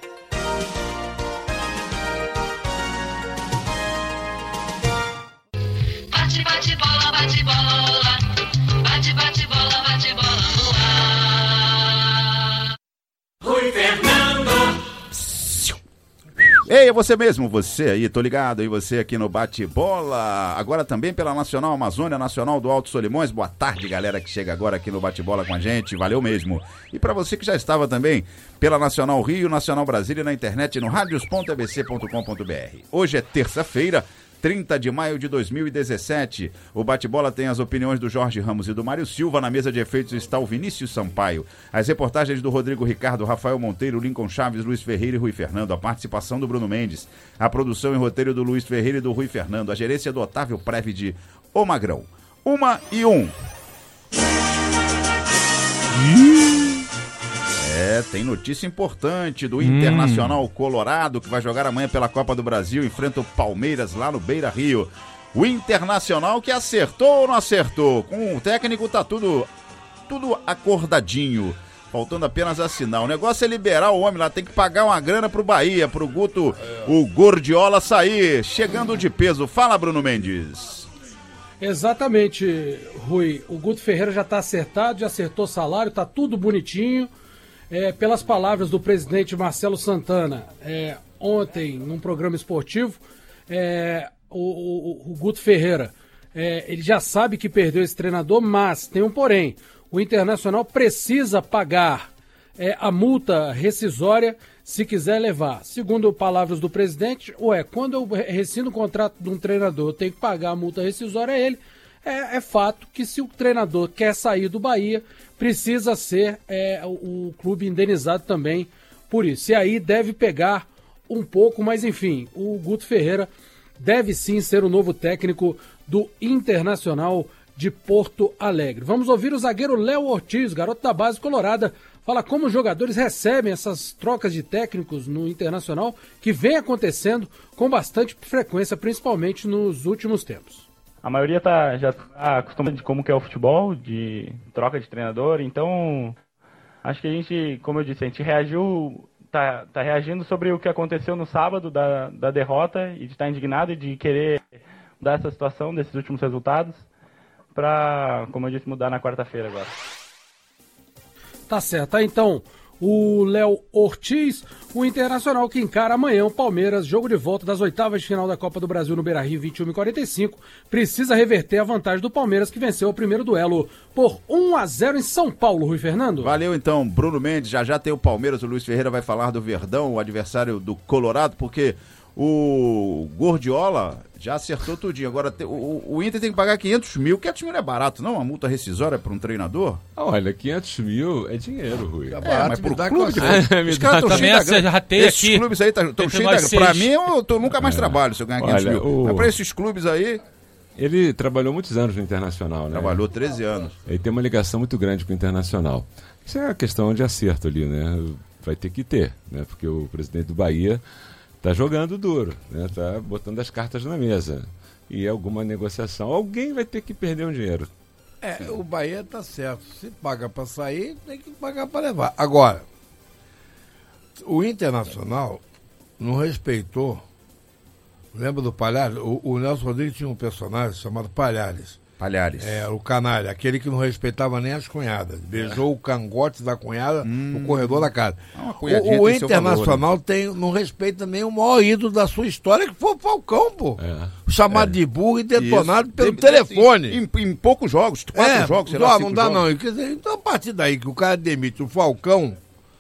Bate, bate, bola, bate, bola. Bate, bate, bola, bate, bola no ar. Rui Fernando. Ei, é você mesmo, você aí, tô ligado, e você aqui no Bate-Bola, agora também pela Nacional Amazônia, Nacional do Alto Solimões. Boa tarde, galera que chega agora aqui no Bate-Bola com a gente, valeu mesmo. E para você que já estava também pela Nacional Rio, Nacional Brasília, na internet no radios ponto a b c ponto com ponto b r. Hoje é terça-feira, trinta de maio de dois mil e dezessete. O Bate-Bola tem as opiniões do Jorge Ramos e do Mário Silva. Na mesa de efeitos está o Vinícius Sampaio. As reportagens do Rodrigo Ricardo, Rafael Monteiro, Lincoln Chaves, Luiz Ferreira e Rui Fernando. A participação do Bruno Mendes. A produção e roteiro do Luiz Ferreira e do Rui Fernando. A gerência do Otávio Preve de O Magrão. Uma e um. É, tem notícia importante do Internacional hum. Colorado, que vai jogar amanhã pela Copa do Brasil, enfrenta o Palmeiras lá no Beira Rio. O Internacional que acertou ou não acertou? Com o técnico tá tudo, tudo acordadinho, faltando apenas assinar. O negócio é liberar o homem lá, tem que pagar uma grana pro Bahia, pro Guto, o Gordiola sair, chegando de peso. Fala, Bruno Mendes. Exatamente, Rui. O Guto Ferreira já tá acertado, já acertou salário, tá tudo bonitinho. É, pelas palavras do presidente Marcelo Santana, é, ontem, num programa esportivo, é, o, o, o Guto Ferreira, é, ele já sabe que perdeu esse treinador, mas tem um porém, o Internacional precisa pagar é, a multa rescisória se quiser levar. Segundo palavras do presidente, ué, quando eu rescindo o contrato de um treinador, eu tenho que pagar a multa rescisória a ele. É, é fato que se o treinador quer sair do Bahia, precisa ser é, o, o clube indenizado também por isso. E aí deve pegar um pouco, mas enfim, o Guto Ferreira deve sim ser o novo técnico do Internacional de Porto Alegre. Vamos ouvir o zagueiro Léo Ortiz, garoto da base colorada, fala como os jogadores recebem essas trocas de técnicos no Internacional, que vem acontecendo com bastante frequência, principalmente nos últimos tempos. A maioria tá, já está acostumada de como que é o futebol, de troca de treinador, então acho que a gente, como eu disse, a gente reagiu, tá, tá reagindo sobre o que aconteceu no sábado da, da derrota e de estar indignado e de querer mudar essa situação desses últimos resultados para, como eu disse, mudar na quarta-feira agora. Tá certo, tá, então o Léo Ortiz, o Internacional que encara amanhã o Palmeiras, jogo de volta das oitavas de final da Copa do Brasil no Beira Rio, vinte e uma e quarenta e cinco, precisa reverter a vantagem do Palmeiras, que venceu o primeiro duelo por um a zero em São Paulo, Rui Fernando. Valeu então, Bruno Mendes, já já tem o Palmeiras, o Luiz Ferreira vai falar do Verdão, o adversário do Colorado, porque o Gordiola já acertou tudinho. Agora o, o Inter tem que pagar quinhentos mil. quinhentos mil não é barato, não? Uma multa rescisória para um treinador? Olha, quinhentos mil é dinheiro, Rui. É, barato, é mas pro clube... Que... Os caras estão cheios da grana. Esses aqui, clubes aí estão cheios da grana. Para mim, eu tô, nunca mais é. trabalho se eu ganhar quinhentos mil. O... Mas para esses clubes aí... Ele trabalhou muitos anos no Internacional, né? Trabalhou treze anos. Ele tem uma ligação muito grande com o Internacional. Isso é uma questão de acerto ali, né? Vai ter que ter, né? Porque o presidente do Bahia tá jogando duro, né? Tá botando as cartas na mesa. E alguma negociação, alguém vai ter que perder um dinheiro. É, o Bahia tá certo. Se paga para sair, tem que pagar para levar. Agora, o Internacional não respeitou. Lembra do Palhares? O, o Nelson Rodrigues tinha um personagem chamado Palhares. Palhares. É, o canalha, aquele que não respeitava nem as cunhadas. Beijou é. o cangote da cunhada hum. no corredor da casa. O, o Internacional valor, tem, não respeita nem o maior ídolo da sua história, que foi o Falcão, pô. É. Chamado é. de burro e detonado Isso. pelo tem, telefone. Em, em, em poucos jogos, quatro é, jogos, sei não, lá, não dá jogos. não. Quer dizer, então, a partir daí que o cara demite o Falcão,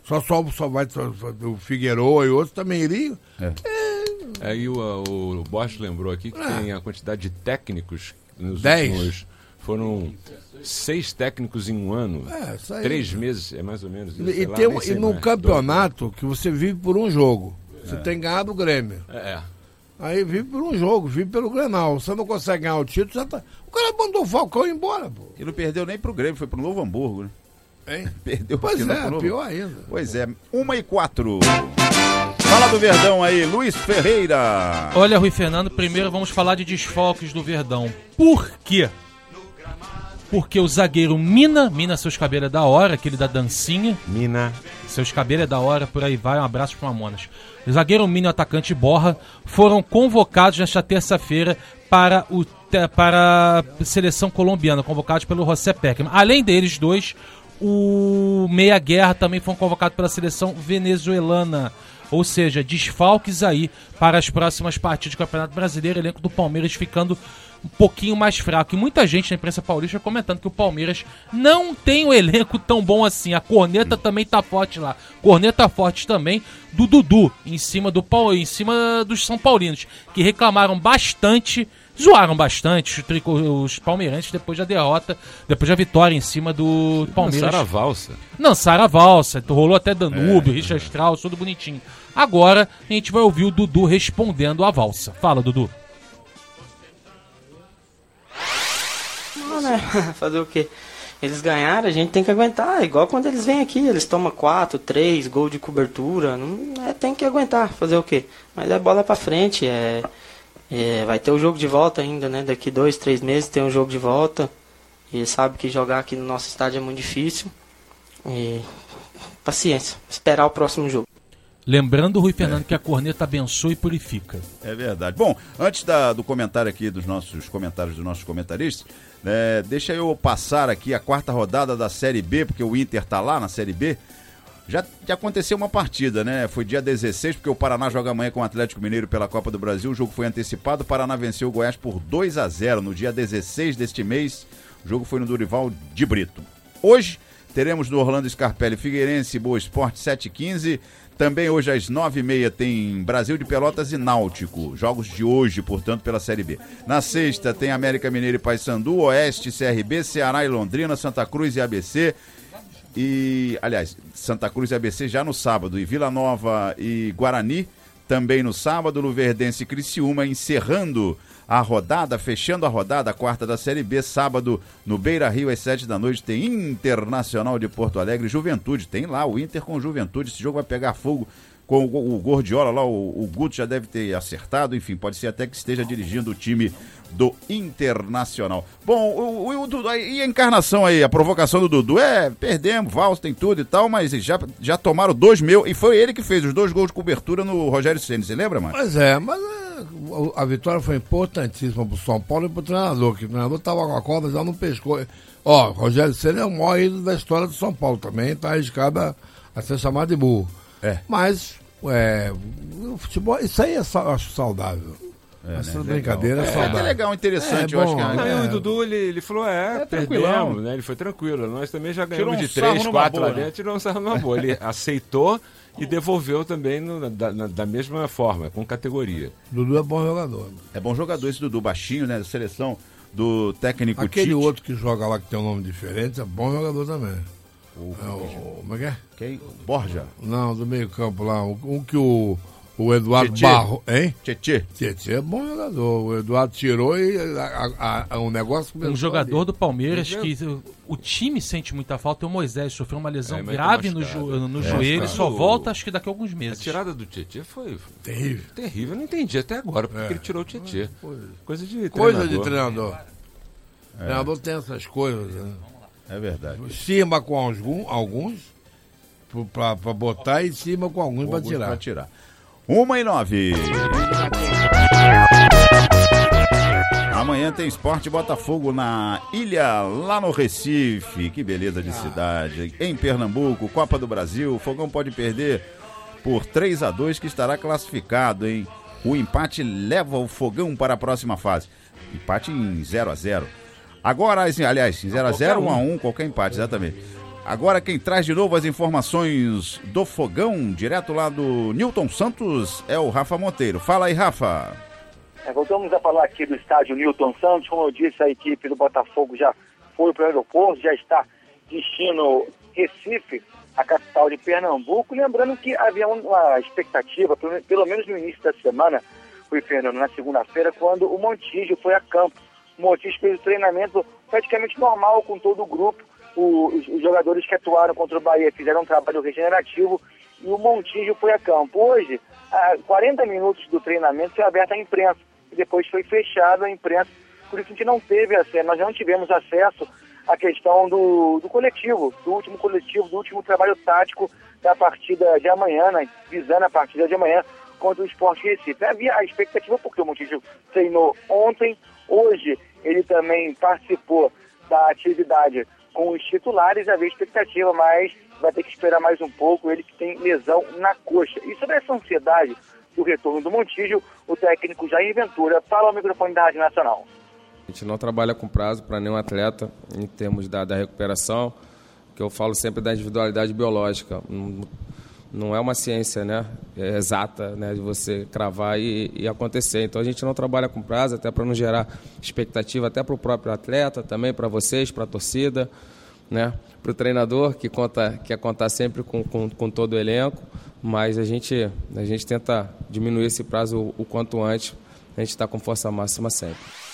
Só, só, só vai só, só, o Figueiredo e outros também iriam. É. É, e o, o, o Bosch lembrou aqui que É. tem a quantidade de técnicos nos Dez. últimos... Foram seis técnicos em um ano. É, isso aí. Três meses, é mais ou menos isso. E, sei e, lá, tem nem um, sei e num mais. campeonato que você vive por um jogo. Você É. tem ganhado o Grêmio. É. Aí vive por um jogo, vive pelo Grenal. Você não consegue ganhar o título, você tá... o cara mandou o Falcão embora, pô. E não perdeu nem pro Grêmio, foi pro Novo Hamburgo, né? Hein? Perdeu Pois aqui, não é, pro Novo- pior ainda. Pois é, uma e quatro. Fala do Verdão aí, Luiz Ferreira. Olha, Rui Fernando, primeiro vamos falar de desfalques do Verdão. Por quê? Porque o zagueiro Mina, Mina seus cabelos é da hora, aquele da dancinha. Mina. Seus cabelos é da hora, por aí vai, um abraço pro Mamonas. O zagueiro Mina e o atacante Borra foram convocados nesta terça-feira para, o, para a seleção colombiana, convocados pelo José Peckman. Além deles dois, o Meia Guerra também foi convocado pela seleção venezuelana. Ou seja, desfalques aí para as próximas partidas do Campeonato Brasileiro, elenco do Palmeiras ficando um pouquinho mais fraco. E muita gente na imprensa paulista comentando que o Palmeiras não tem um elenco tão bom assim. A corneta também tá forte lá. Corneta forte também do Dudu, em cima, do, em cima dos São Paulinos, que reclamaram bastante, zoaram bastante os, trico, os palmeirenses depois da derrota, depois da vitória em cima do Palmeiras. Lançaram a valsa. Lançaram a valsa, rolou até Danúbio, É, Richard Strauss, tudo bonitinho. Agora a gente vai ouvir o Dudu respondendo a valsa. Fala, Dudu. Não, né? Fazer o quê? Eles ganharam, a gente tem que aguentar. Igual quando eles vêm aqui, eles tomam quatro, três, gol de cobertura. Não, é, tem que aguentar, fazer o quê? Mas é bola pra frente. É, é, vai ter o jogo de volta ainda, né? Daqui dois, três meses tem um jogo de volta. E sabe que jogar aqui no nosso estádio é muito difícil. E paciência, esperar o próximo jogo. Lembrando, Rui Fernando, que a corneta abençoa e purifica. É verdade. Bom, antes da, do comentário aqui dos nossos comentários dos nossos comentaristas, é, deixa eu passar aqui a quarta rodada da Série B, porque o Inter tá lá na Série B. Já, já aconteceu uma partida, né? Foi dia dezesseis, porque o Paraná joga amanhã com o Atlético Mineiro pela Copa do Brasil. O jogo foi antecipado, o Paraná venceu o Goiás por dois a zero no dia dezesseis deste mês. O jogo foi no Dorival de Brito. Hoje teremos no Orlando Scarpelli Figueirense Boa Esporte sete e quinze. Também hoje às nove e meia tem Brasil de Pelotas e Náutico. Jogos de hoje, portanto, pela Série B. Na sexta tem América Mineiro e Paysandu, Oeste, C R B, Ceará e Londrina, Santa Cruz e A B C. E, aliás, Santa Cruz e A B C já no sábado. E Vila Nova e Guarani também no sábado. Luverdense e Criciúma encerrando a rodada, fechando a rodada, a quarta da Série B, sábado no Beira-Rio às sete da noite tem Internacional de Porto Alegre, Juventude, tem lá o Inter com Juventude, esse jogo vai pegar fogo com o, o Gordiola lá, o, o Guto já deve ter acertado, enfim, pode ser até que esteja dirigindo o time do Internacional. Bom, o, o, o Dudu, e a encarnação aí, a provocação do Dudu, é, perdemos, Valls tem tudo e tal, mas já, já tomaram dois meus, e foi ele que fez os dois gols de cobertura no Rogério Ceni, você lembra, mano? Pois é, mas é, a vitória foi importantíssima pro São Paulo e pro treinador, que o treinador tava com a cobra, já não pescou. Ó, Rogério Ceni é o maior ídolo da história do São Paulo também, tá arriscado a, a ser chamado de burro. É. Mas, é, o futebol, isso aí é, eu acho saudável. É, Essa né? brincadeira Legal. é saudável. É, é legal, interessante, É, eu acho bom, que é. Não, é. e o Dudu, ele, ele falou, é, É, tranquilão. perdemos, né? Ele foi tranquilo. Nós também já ganhamos Tirou um de sarro três, numa quatro lá boa, né? dentro, tirou um sarro numa boa. Ele aceitou e devolveu também no, da, na- da mesma forma, com categoria. Dudu é bom jogador. É bom jogador esse Dudu, baixinho, né? Seleção do técnico Aquele Tite. outro que joga lá que tem um nome diferente é bom jogador também. O, é o, como é que é? Quem? Borja. Não, do meio campo lá. Um, um que o, o Eduardo Tietê. Barro, hein? Tietê. Tietê é bom jogador. O Eduardo tirou e a, a, a, o negócio começou Um jogador ali. do Palmeiras Entendeu? que o, o time sente muita falta é o Moisés, sofreu uma lesão É, mas tá grave no, machucado. jo- no É, joelho e tá. só O- volta acho que daqui a alguns A meses. tirada do Tietê foi terrível. Terrível, eu não entendi até agora porque É. ele tirou o Tietê. Coisa de Coisa treinador. de treinador. É. O treinador tem essas coisas, né? É verdade. Cima com alguns, alguns pra, pra botar e cima com alguns, pra Alguns tirar. pra tirar. Uma e nove. Amanhã tem Esporte Botafogo na ilha, lá no Recife. Que beleza de cidade. Em Pernambuco, Copa do Brasil. O Fogão pode perder por três a dois, que estará classificado, hein? O empate leva o Fogão para a próxima fase. Empate em zero a zero. Agora, assim, aliás, em zero a zero, um a um, qualquer empate, exatamente. Agora quem traz de novo as informações do Fogão, direto lá do Newton Santos, é o Rafa Monteiro. Fala aí, Rafa. É, voltamos a falar aqui do estádio Newton Santos. Como eu disse, a equipe do Botafogo já foi para o aeroporto, já está destino Recife, a capital de Pernambuco. Lembrando que havia uma expectativa, pelo, pelo menos no início da semana, foi, Fernando, na segunda-feira, quando o Montijo foi a campo. O Montijo fez o treinamento praticamente normal com todo o grupo. O, os, os jogadores que atuaram contra o Bahia fizeram um trabalho regenerativo e o Montijo foi a campo. Hoje, a quarenta minutos do treinamento foi aberto à imprensa e depois foi fechado à imprensa. Por isso a gente não teve acesso, nós não tivemos acesso à questão do, do coletivo, do último coletivo, do último trabalho tático da partida de amanhã, né, visando a partida de amanhã contra o Sport Recife. Havia a expectativa porque o Montijo treinou ontem, hoje ele também participou da atividade com os titulares, havia expectativa, mas vai ter que esperar mais um pouco, ele que tem lesão na coxa. E sobre essa ansiedade do retorno do Montijo, o técnico Jair Ventura fala ao microfone da Rádio Nacional. A gente não trabalha com prazo para nenhum atleta em termos da, da recuperação, que eu falo sempre da individualidade biológica. Não, não é uma ciência, né, é exata, né, de você cravar e, e acontecer. Então a gente não trabalha com prazo, até para não gerar expectativa, até para o próprio atleta, também para vocês, para a torcida, né, para o treinador, que conta, quer contar sempre com, com, com todo o elenco, mas a gente, a gente tenta diminuir esse prazo o, o quanto antes, a gente está com força máxima sempre.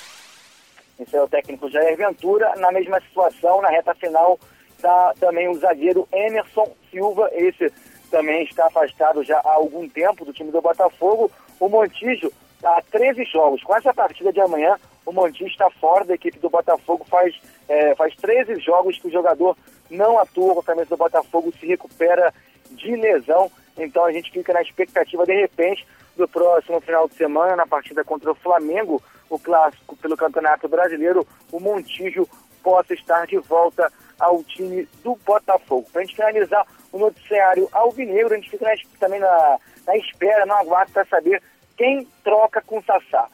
Esse é o técnico Jair Ventura. Na mesma situação, na reta final, está também o zagueiro Emerson Silva. Esse também está afastado já há algum tempo do time do Botafogo. O Montijo há treze jogos. Com essa partida de amanhã, o Montijo está fora da equipe do Botafogo. Faz, é, faz treze jogos que o jogador não atua com a camisa do Botafogo, se recupera de lesão. Então a gente fica na expectativa, de repente, do próximo final de semana, na partida contra o Flamengo, o clássico pelo Campeonato Brasileiro, o Montijo possa estar de volta ao time do Botafogo. Para a gente finalizar o noticiário alvinegro, a gente fica na, também na, na espera, no aguardo para saber quem troca com o Sassá.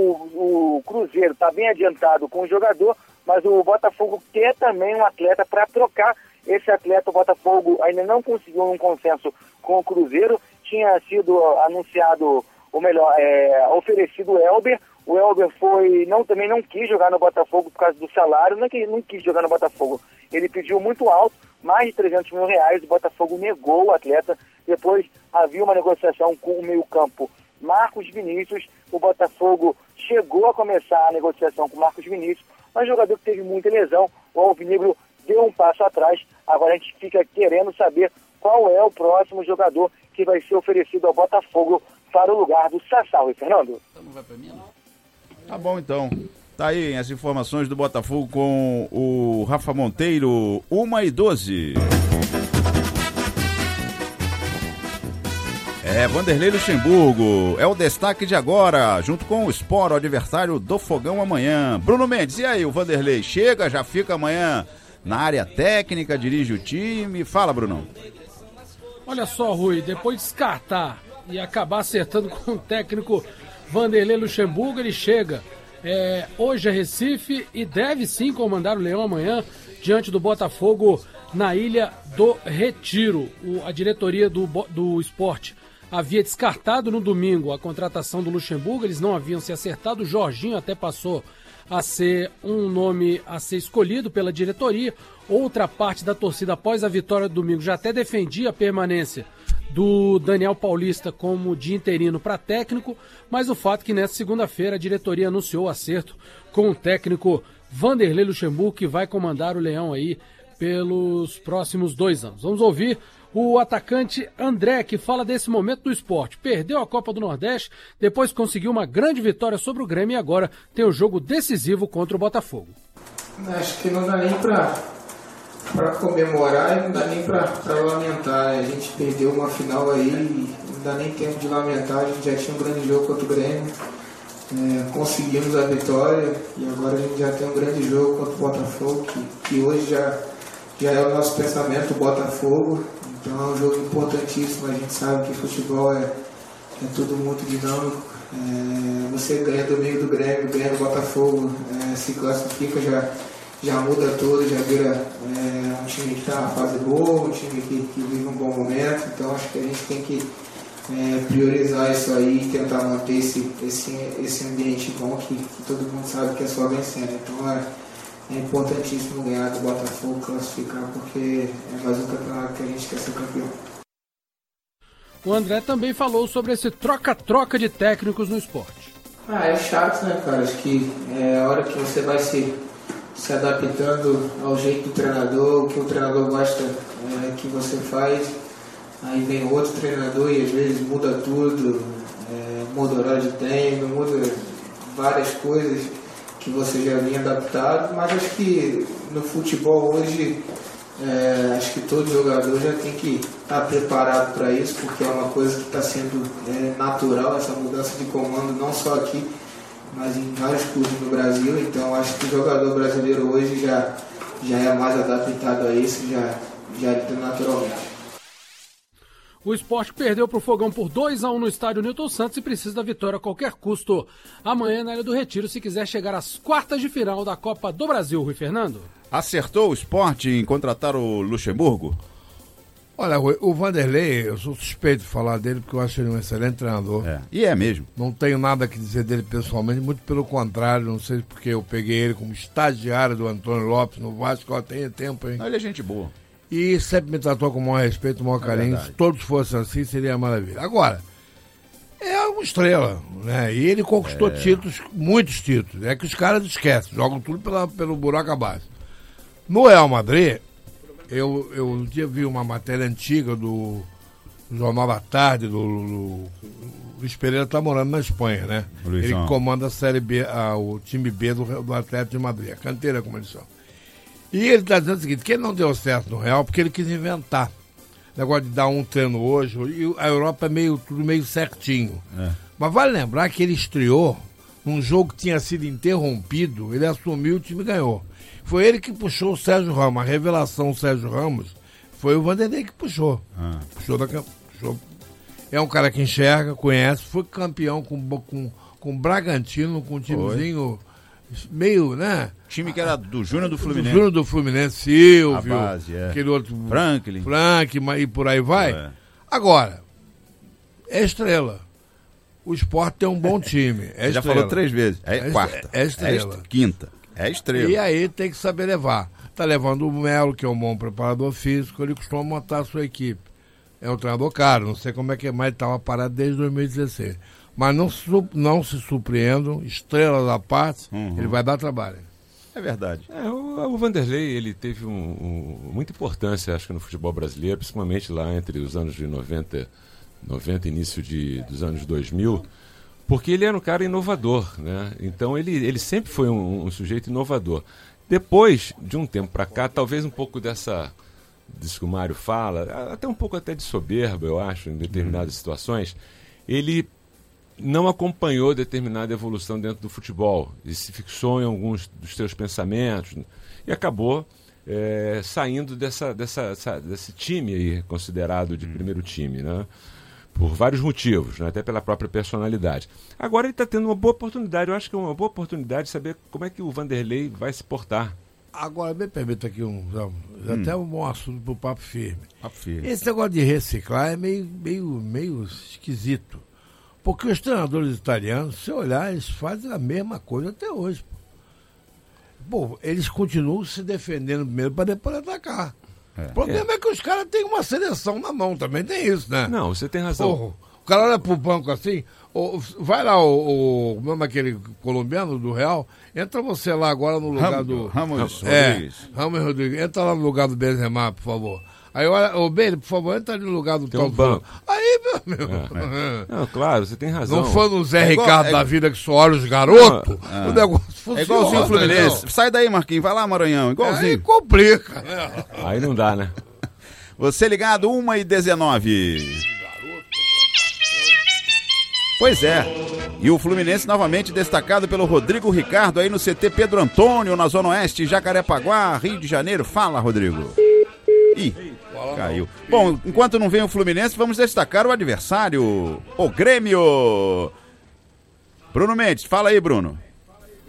O, o Cruzeiro está bem adiantado com o jogador, mas o Botafogo quer também um atleta para trocar. Esse atleta, o Botafogo ainda não conseguiu um consenso com o Cruzeiro. Tinha sido anunciado, ou melhor, é, oferecido o Elber. O Elber foi, não, também não quis jogar no Botafogo por causa do salário, não, que, não quis jogar no Botafogo. Ele pediu muito alto, mais de trezentos mil reais, o Botafogo negou o atleta. Depois havia uma negociação com o meio-campo Marcos Vinícius. O Botafogo chegou a começar a negociação com o Marcos Vinícius, mas o jogador que teve muita lesão, o alvinegro deu um passo atrás. Agora a gente fica querendo saber qual é o próximo jogador que vai ser oferecido ao Botafogo para o lugar do Sassá. E Fernando? Não vai para mim, não? Tá bom, então. Tá aí as informações do Botafogo com o Rafa Monteiro, uma e doze. É, Vanderlei Luxemburgo é o destaque de agora, junto com o Sport, o adversário do Fogão amanhã. Bruno Mendes, e aí, o Vanderlei chega, já fica amanhã na área técnica, dirige o time? Fala, Brunão. Olha só, Rui, depois de descartar e acabar acertando com o técnico Vanderlei Luxemburgo, ele chega é, hoje a Recife e deve sim comandar o Leão amanhã diante do Botafogo na Ilha do Retiro. O, a diretoria do, do esporte havia descartado no domingo a contratação do Luxemburgo, eles não haviam se acertado, o Jorginho até passou a ser um nome a ser escolhido pela diretoria. Outra parte da torcida, após a vitória do domingo, já até defendia a permanência do Daniel Paulista como de interino para técnico, mas o fato é que nessa segunda-feira a diretoria anunciou o acerto com o técnico Vanderlei Luxemburgo, que vai comandar o Leão aí pelos próximos dois anos. Vamos ouvir o atacante André, que fala desse momento do esporte. Perdeu a Copa do Nordeste, depois conseguiu uma grande vitória sobre o Grêmio e agora tem o jogo decisivo contra o Botafogo. Acho que não dá nem para para comemorar e não dá nem para lamentar. A gente perdeu uma final aí, não dá nem tempo de lamentar. A gente já tinha um grande jogo contra o Grêmio, é, conseguimos a vitória e agora a gente já tem um grande jogo contra o Botafogo, que, que hoje já, já é o nosso pensamento, o Botafogo. Então é um jogo importantíssimo. A gente sabe que futebol é, é tudo muito dinâmico. É, você ganha do meio do Grêmio, ganha do Botafogo, é, se classifica já, já muda tudo, já vira é, um time que está na fase boa, um time que, que vive um bom momento. Então acho que a gente tem que é, priorizar isso aí e tentar manter esse, esse, esse ambiente bom que, que todo mundo sabe que é só vencendo. Então é, é importantíssimo ganhar do Botafogo, classificar, porque é mais um campeonato que a gente quer ser campeão. O André também falou sobre esse troca-troca de técnicos no esporte. Ah, é chato, né, cara? Acho que é a hora que você vai se, se adaptando ao jeito do treinador, o que o treinador gosta é, que você faz. Aí vem outro treinador e às vezes muda tudo, é, muda horário de treino, muda várias coisas que você já vinha adaptado. Mas acho que no futebol hoje, é, acho que todo jogador já tem que estar preparado para isso, porque é uma coisa que está sendo é, natural, essa mudança de comando, não só aqui, mas em vários clubes no Brasil. Então acho que o jogador brasileiro hoje já, já é mais adaptado a isso, já, já lida naturalmente. O Sport perdeu para o Fogão por dois a um no estádio Newton Santos e precisa da vitória a qualquer custo amanhã na Ilha do Retiro, se quiser chegar às quartas de final da Copa do Brasil. Rui Fernando? Acertou o Sport em contratar o Luxemburgo? Olha, o Vanderlei, eu sou suspeito de falar dele porque eu acho ele um excelente treinador. É, e é mesmo. Não tenho nada que dizer dele pessoalmente, muito pelo contrário, não sei porque eu peguei ele como estagiário do Antônio Lopes no Vasco, ó, tem tempo, hein? Não, ele é gente boa. E sempre me tratou com o maior respeito, o maior carinho. É Se todos fossem assim, seria maravilha. Agora, é uma estrela, né? E ele conquistou é. títulos, muitos títulos. É que os caras esquecem, jogam tudo pela, pelo buraco abaixo. No Real Madrid, eu, eu um dia vi uma matéria antiga do, do Jornal da Tarde, do, do, do Luiz Pereira está morando na Espanha, né? Luizão. Ele comanda a Série B, a, o time B do, do Atlético de Madrid, a canteira, como eles chamam. E ele está dizendo o seguinte, que ele não deu certo no Real porque ele quis inventar. Negócio de dar um treino hoje, e a Europa é meio, tudo meio certinho. É. Mas vale lembrar que ele estreou num jogo que tinha sido interrompido, ele assumiu e o time ganhou. Foi ele que puxou o Sérgio Ramos, a revelação Sérgio Ramos, foi o Vanderlei que puxou. Ah. Puxou da puxou. É um cara que enxerga, conhece, foi campeão com com, com Bragantino, com um timezinho... Foi. Meio, né? Time que era do Júnior do Fluminense. Do Júnior do Fluminense, Silvio, a base, é. aquele outro. Franklin. Franklin, e por aí vai. É. Agora, é estrela. O Sport tem um bom time. É já falou três vezes. É, é quarta. É estrela. É quinta. É estrela. E aí tem que saber levar. Tá levando o Melo, que é um bom preparador físico, ele costuma montar a sua equipe. É um treinador caro, não sei como é que é, mas estava parado desde dois mil e dezesseis. Mas não, não se surpreendam, estrelas à parte, uhum. ele vai dar trabalho. É verdade. É, o, o Vanderlei, ele teve um, um, muita importância, acho que no futebol brasileiro, principalmente lá entre os anos de noventa, noventa início de, dos anos dois mil, porque ele era um cara inovador, né? Então ele, ele sempre foi um, um sujeito inovador. Depois, de um tempo para cá, talvez um pouco dessa, disso que o Mário fala, até um pouco até de soberba, eu acho, em determinadas uhum. situações, ele não acompanhou determinada evolução dentro do futebol e se fixou em alguns dos seus pensamentos e acabou é, saindo dessa, dessa, essa, desse time aí, considerado de hum. primeiro time, né? Por vários motivos, né? Até pela própria personalidade. Agora ele está tendo uma boa oportunidade, eu acho que é uma boa oportunidade de saber como é que o Vanderlei vai se portar. Agora, me permita aqui um, hum. até um bom assunto para o Papo Firme. Papo Firme. Esse negócio de reciclar é meio, meio, meio esquisito. Porque os treinadores italianos, se olhar, eles fazem a mesma coisa até hoje. Pô, pô eles continuam se defendendo primeiro para depois atacar. É. O problema é. é que os caras têm uma seleção na mão, também tem isso, né? Não, você tem razão. Pô, o cara olha pro banco assim, ou, vai lá, o, o mesmo aquele colombiano do Real, entra você lá agora no lugar Ram, do... Ramos é, Rodrigues. Ramos Rodrigues. Entra lá no lugar do Benzema, por favor. Aí olha, ô Beni, por favor, entra ali no lugar do tem tal um banco. Aí, meu meu. É. Não, claro, você tem razão. Não foi no Zé é igual, Ricardo é... da vida que só olha os garotos, ah. o negócio funciona. É igualzinho o Fluminense. Sai daí, Marquinhos, vai lá, Maranhão, igualzinho. Aí complica. Aí não dá, né? Você ligado, uma e dezenove. Pois é. E o Fluminense novamente destacado pelo Rodrigo Ricardo aí no C T Pedro Antônio, na Zona Oeste, Jacarepaguá, Rio de Janeiro. Fala, Rodrigo. Ih, caiu. Bom, enquanto não vem o Fluminense, vamos destacar o adversário, o Grêmio. Bruno Mendes, fala aí, Bruno.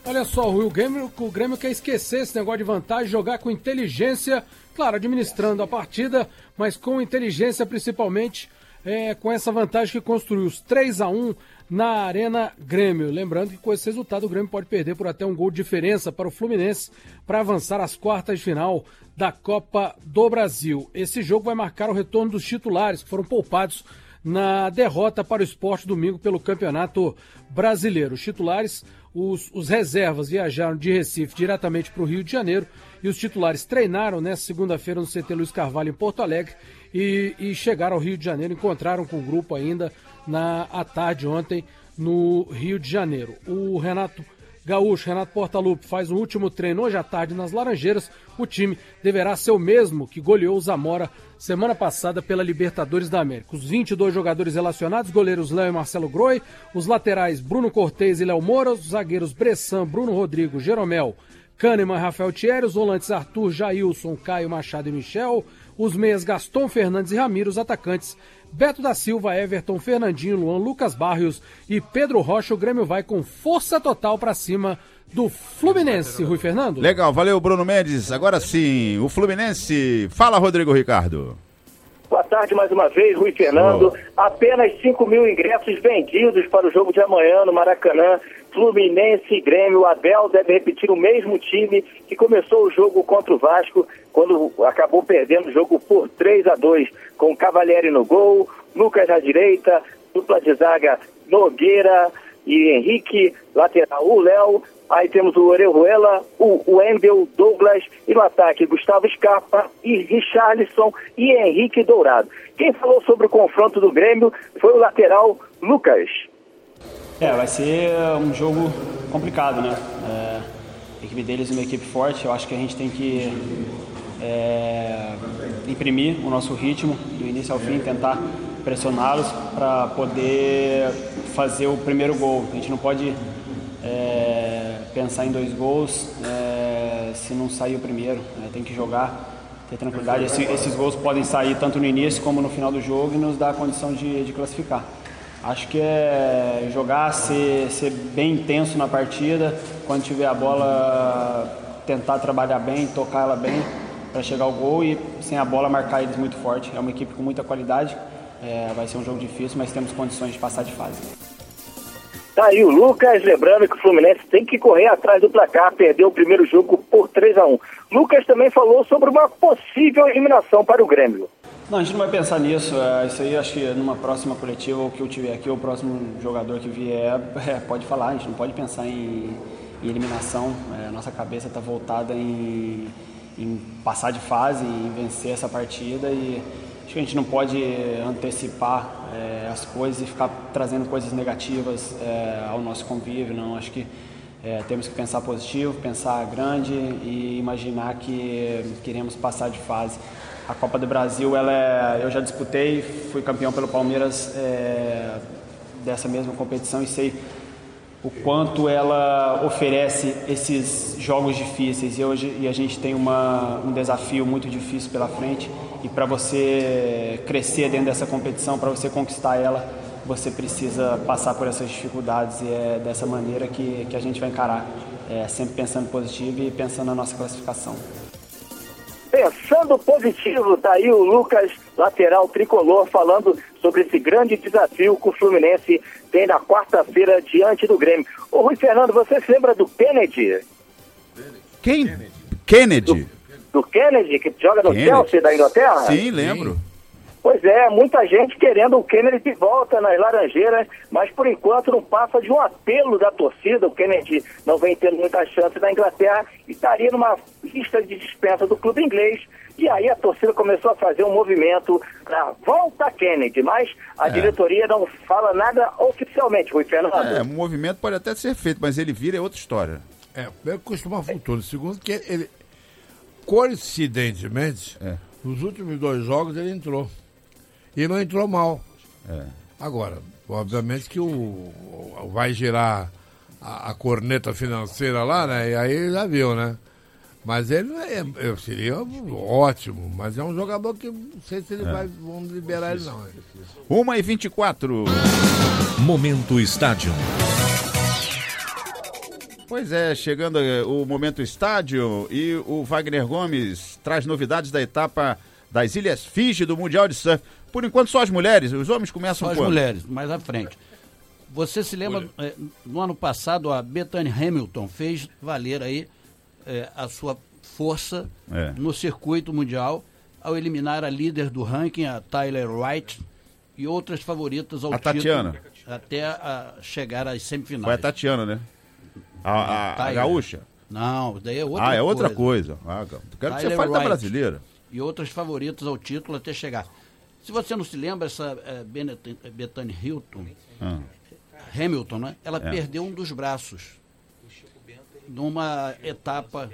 Olha só, Rui, o Grêmio, o Grêmio quer esquecer esse negócio de vantagem, jogar com inteligência, claro, administrando a partida, mas com inteligência principalmente, é, com essa vantagem que construiu os três a um na Arena Grêmio. Lembrando que com esse resultado o Grêmio pode perder por até um gol de diferença para o Fluminense para avançar às quartas de final da Copa do Brasil. Esse jogo vai marcar o retorno dos titulares que foram poupados na derrota para o Sport domingo pelo Campeonato Brasileiro. Os titulares, os, os reservas viajaram de Recife diretamente para o Rio de Janeiro e os titulares treinaram nesta segunda-feira no C T Luiz Carvalho em Porto Alegre e, e chegaram ao Rio de Janeiro, encontraram com o grupo ainda na à tarde ontem no Rio de Janeiro. O Renato Gaúcho, Renato Portaluppi, faz um último treino hoje à tarde nas Laranjeiras. O time deverá ser o mesmo que goleou o Zamora semana passada pela Libertadores da América. Os vinte e dois jogadores relacionados, goleiros Léo e Marcelo Groi, os laterais Bruno Cortez e Léo Moura, os zagueiros Bressan, Bruno Rodrigo, Jeromel, Kahneman, Rafael Thierry, os volantes Arthur, Jailson, Caio Machado e Michel, os meias Gaston Fernandes e Ramiro, os atacantes Beto da Silva, Everton, Fernandinho, Luan, Lucas Barrios e Pedro Rocha. O Grêmio vai com força total para cima do Fluminense, Rui Fernando. Legal, valeu Bruno Mendes. Agora sim, o Fluminense. Fala, Rodrigo Ricardo. Boa tarde mais uma vez, Rui Fernando. Oh. Apenas cinco mil ingressos vendidos para o jogo de amanhã no Maracanã. Fluminense e Grêmio. O Abel deve repetir o mesmo time que começou o jogo contra o Vasco, quando acabou perdendo o jogo por três a dois, com Cavalieri no gol, Lucas na direita, dupla de zaga Nogueira e Henrique, lateral o Léo, aí temos o Orejuela, o Wendel, Douglas, e no ataque Gustavo Scarpa e Richarlison e Henrique Dourado. Quem falou sobre o confronto do Grêmio foi o lateral Lucas. É, vai ser um jogo complicado, né? É, a equipe deles é uma equipe forte, eu acho que a gente tem que é, imprimir o nosso ritmo do início ao fim, tentar pressioná-los para poder fazer o primeiro gol. A gente não pode é, pensar em dois gols é, se não sair o primeiro, né? Tem que jogar, ter tranquilidade. Esse, esses gols podem sair tanto no início como no final do jogo e nos dar a condição de, de classificar. Acho que é jogar, ser, ser bem intenso na partida, quando tiver a bola tentar trabalhar bem, tocar ela bem para chegar ao gol e sem a bola marcar eles muito forte. É uma equipe com muita qualidade, é, vai ser um jogo difícil, mas temos condições de passar de fase. Tá aí o Lucas, lembrando que o Fluminense tem que correr atrás do placar, perdeu o primeiro jogo por três a um. Lucas também falou sobre uma possível eliminação para o Grêmio. Não, a gente não vai pensar nisso, é, isso aí acho que numa próxima coletiva, ou que eu tiver aqui, ou o próximo jogador que vier, é, pode falar, a gente não pode pensar em, em eliminação, é, a nossa cabeça está voltada em, em passar de fase, em vencer essa partida e acho que a gente não pode antecipar é, as coisas e ficar trazendo coisas negativas é, ao nosso convívio, não, acho que é, temos que pensar positivo, pensar grande e imaginar que queremos passar de fase. A Copa do Brasil, ela é, eu já disputei, fui campeão pelo Palmeiras é, dessa mesma competição e sei o quanto ela oferece esses jogos difíceis. E hoje e a gente tem uma, um desafio muito difícil pela frente e para você crescer dentro dessa competição, para você conquistar ela, você precisa passar por essas dificuldades e é dessa maneira que, que a gente vai encarar, é, sempre pensando positivo e pensando na nossa classificação. Pensando positivo, tá aí o Lucas, lateral tricolor, falando sobre esse grande desafio que o Fluminense tem na quarta-feira diante do Grêmio. Ô Rui Fernando, você se lembra do Kennedy? Quem? Kennedy? Do, do Kennedy, que joga no Kennedy. Chelsea da Inglaterra? Sim, lembro. Pois é, muita gente querendo o Kennedy de volta nas Laranjeiras, mas por enquanto não passa de um apelo da torcida. O Kennedy não vem tendo muita chance na Inglaterra e estaria numa lista de dispensa do clube inglês. E aí a torcida começou a fazer um movimento para volta Kennedy, mas a é. diretoria não fala nada oficialmente, Rui Fernando. É, o movimento pode até ser feito, mas ele vira é outra história. É, eu costumo futuro. Segundo que ele, coincidentemente, é. nos últimos dois jogos ele entrou. E não entrou mal. É. Agora, obviamente que o, o vai girar a, a corneta financeira lá, né? E aí já viu, né? Mas ele é, eu seria ótimo, mas é um jogador que não sei se ele é. vai vamos liberar ele não. uma e vinte e quatro. Momento Estádio. Pois é, chegando o Momento Estádio e o Wagner Gomes traz novidades da etapa das Ilhas Fiji do Mundial de Surf. Por enquanto só as mulheres, os homens começam Só as quando? mulheres, mais à frente. Você se lembra, eh, no ano passado a Bethany Hamilton fez valer aí eh, a sua força É. no circuito mundial ao eliminar a líder do ranking, a Tyler Wright, e outras favoritas ao A título Tatiana. até a chegar às semifinais. Foi a Tatiana, né? A, a, a Tyler. gaúcha? Não, daí é outra ah, é coisa. outra coisa. Ah, quero que você Tyler fale da Wright brasileira. E outras favoritas ao título até chegar. Se você não se lembra, essa eh, Bennett- Bethany Hilton, Ah. Hamilton, né? Ela É. perdeu um dos braços numa etapa.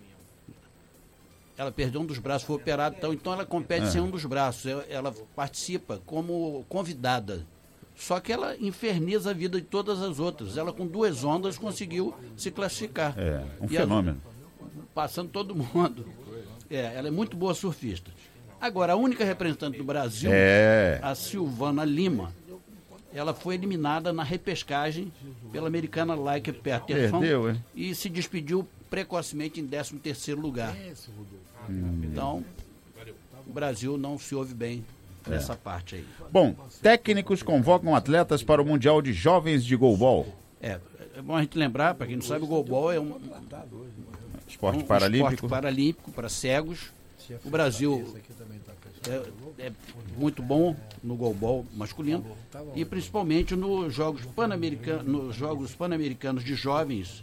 Ela perdeu um dos braços, foi operada, então, então ela compete É. sem um dos braços. Ela, ela participa como convidada. Só que ela inferniza a vida de todas as outras. Ela, com duas ondas, conseguiu se classificar. É, um E ela- fenômeno. passando todo mundo. É, ela é muito boa surfista. Agora, a única representante do Brasil, É. a Silvana Lima, ela foi eliminada na repescagem pela americana Like Peterson Perdeu, hein? e se despediu precocemente em décimo terceiro lugar. Hum. Então, o Brasil não se ouve bem nessa É. parte aí. Bom, técnicos convocam atletas para o Mundial de Jovens de Goalball. É, é bom a gente lembrar, para quem não sabe, o goalball é um, Esporte um paralímpico. esporte paralímpico para cegos. O Brasil é, é muito bom no goalball masculino e principalmente nos Jogos Pan-Americanos, nos Jogos Pan-Americanos de Jovens.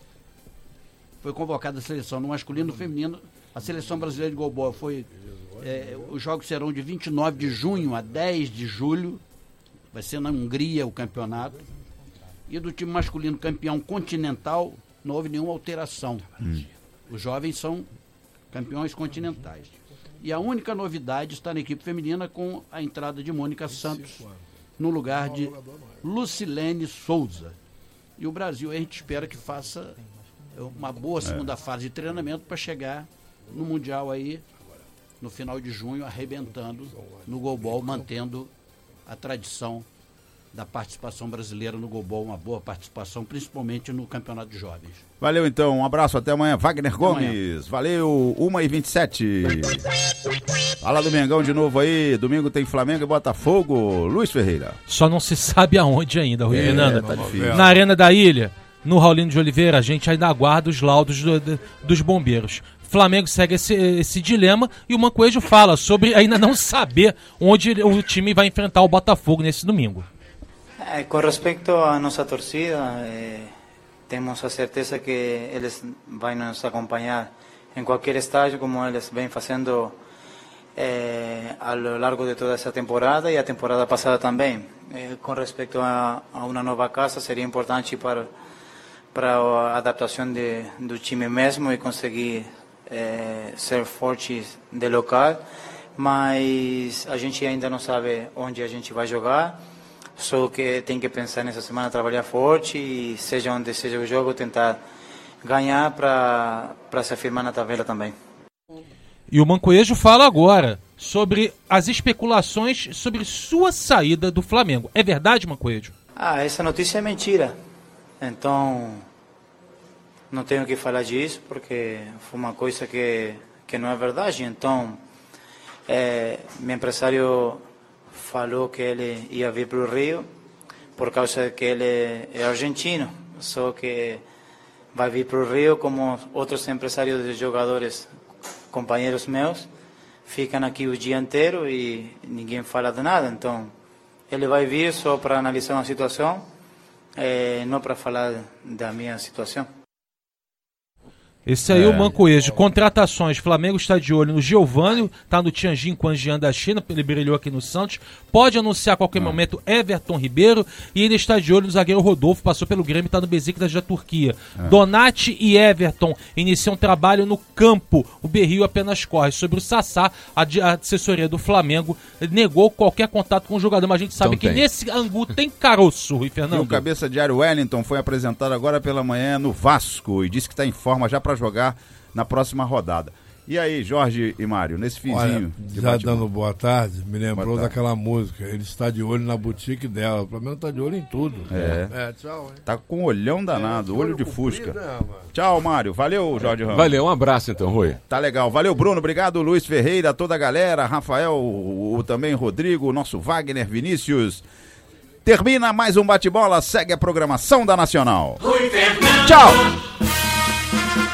Foi convocada a seleção no masculino e no feminino. A seleção brasileira de goalball foi... é, os jogos serão de vinte e nove de junho a dez de julho. Vai ser na Hungria o campeonato. E do time masculino campeão continental, não houve nenhuma alteração. Hum. Os jovens são campeões continentais. E a única novidade está na equipe feminina com a entrada de Mônica Santos no lugar de Lucilene Souza. E o Brasil, a gente espera que faça uma boa segunda fase de treinamento para chegar no Mundial aí, no final de junho, arrebentando no goalball, mantendo a tradição da participação brasileira no goalball, uma boa participação, principalmente no Campeonato de Jovens. Valeu então, um abraço, até amanhã. Wagner Até Gomes, amanhã. valeu, uma e vinte e sete. Fala do Mengão de novo aí, domingo tem Flamengo e Botafogo. Luiz Ferreira. Só não se sabe aonde ainda, Rui É, Fernando. tá difícil. Na Arena da Ilha, no Raulino de Oliveira, a gente ainda aguarda os laudos do- do- dos bombeiros. Flamengo segue esse, esse dilema e o Mancoejo fala sobre ainda não saber onde o time vai enfrentar o Botafogo nesse domingo. Eh, con respecto a nuestra torcida, eh, tenemos a certeza que eles van a nos acompañar en cualquier estágio, como eles vêm fazendo eh, a lo largo de toda essa temporada e a temporada passada também. Eh, com respecto a, a uma nova casa, seria importante para para a adaptação de, do time mesmo e conseguir eh, ser fortes de local, mas a gente ainda não sabe onde a gente vai jogar. Só que tem que pensar nessa semana, trabalhar forte e, seja onde seja o jogo, tentar ganhar para se afirmar na tabela também. E o Mancoejo fala agora sobre as especulações sobre sua saída do Flamengo. É verdade, Mancoejo? Ah, essa notícia é mentira. Então, não tenho que falar disso, porque foi uma coisa que, que não é verdade. Então, é, meu empresário falou que ele ia vir para o Rio por causa que ele é argentino, só que vai vir para o Rio como outros empresários de jogadores, companheiros meus, ficam aqui o dia inteiro e ninguém fala de nada. Então, ele vai vir só para analisar uma situação, eh, não para falar da minha situação. Esse aí é É. o Mancoejo. Contratações. Flamengo está de olho no Giovani, está no Tianjin Quanjian da China, ele brilhou aqui no Santos. Pode anunciar a qualquer momento Everton Ribeiro e ainda está de olho no zagueiro Rodolfo, passou pelo Grêmio e está no Besiktas da Turquia. É. Donati e Everton iniciam trabalho no campo. O Berrio apenas corre. Sobre o Sassá, a, di- a assessoria do Flamengo negou qualquer contato com o jogador, mas a gente sabe Então que tem. nesse angu tem caroço, Rui E Fernando. o cabeça de área Wellington foi apresentado agora pela manhã no Vasco e disse que está em forma já para jogar na próxima rodada. E aí, Jorge e Mário, nesse finzinho Olha, de já bate-bola? dando boa tarde, me lembrou Boa tarde. daquela música. Ele está de olho na boutique dela. O Flamengo está de olho em tudo. É. É, tchau, hein? Tá com um olhão danado, É, olho olho de comprido, fusca. né, mano? Tchau, Mário. Valeu, Jorge Ramos. Valeu, um abraço então, Rui. Tá legal. Valeu, Bruno. Obrigado, Luiz Ferreira, toda a galera. Rafael, o, o também Rodrigo, nosso Wagner Vinícius. Termina mais um bate-bola. Segue a programação da Nacional. Rui Fernando. Tchau.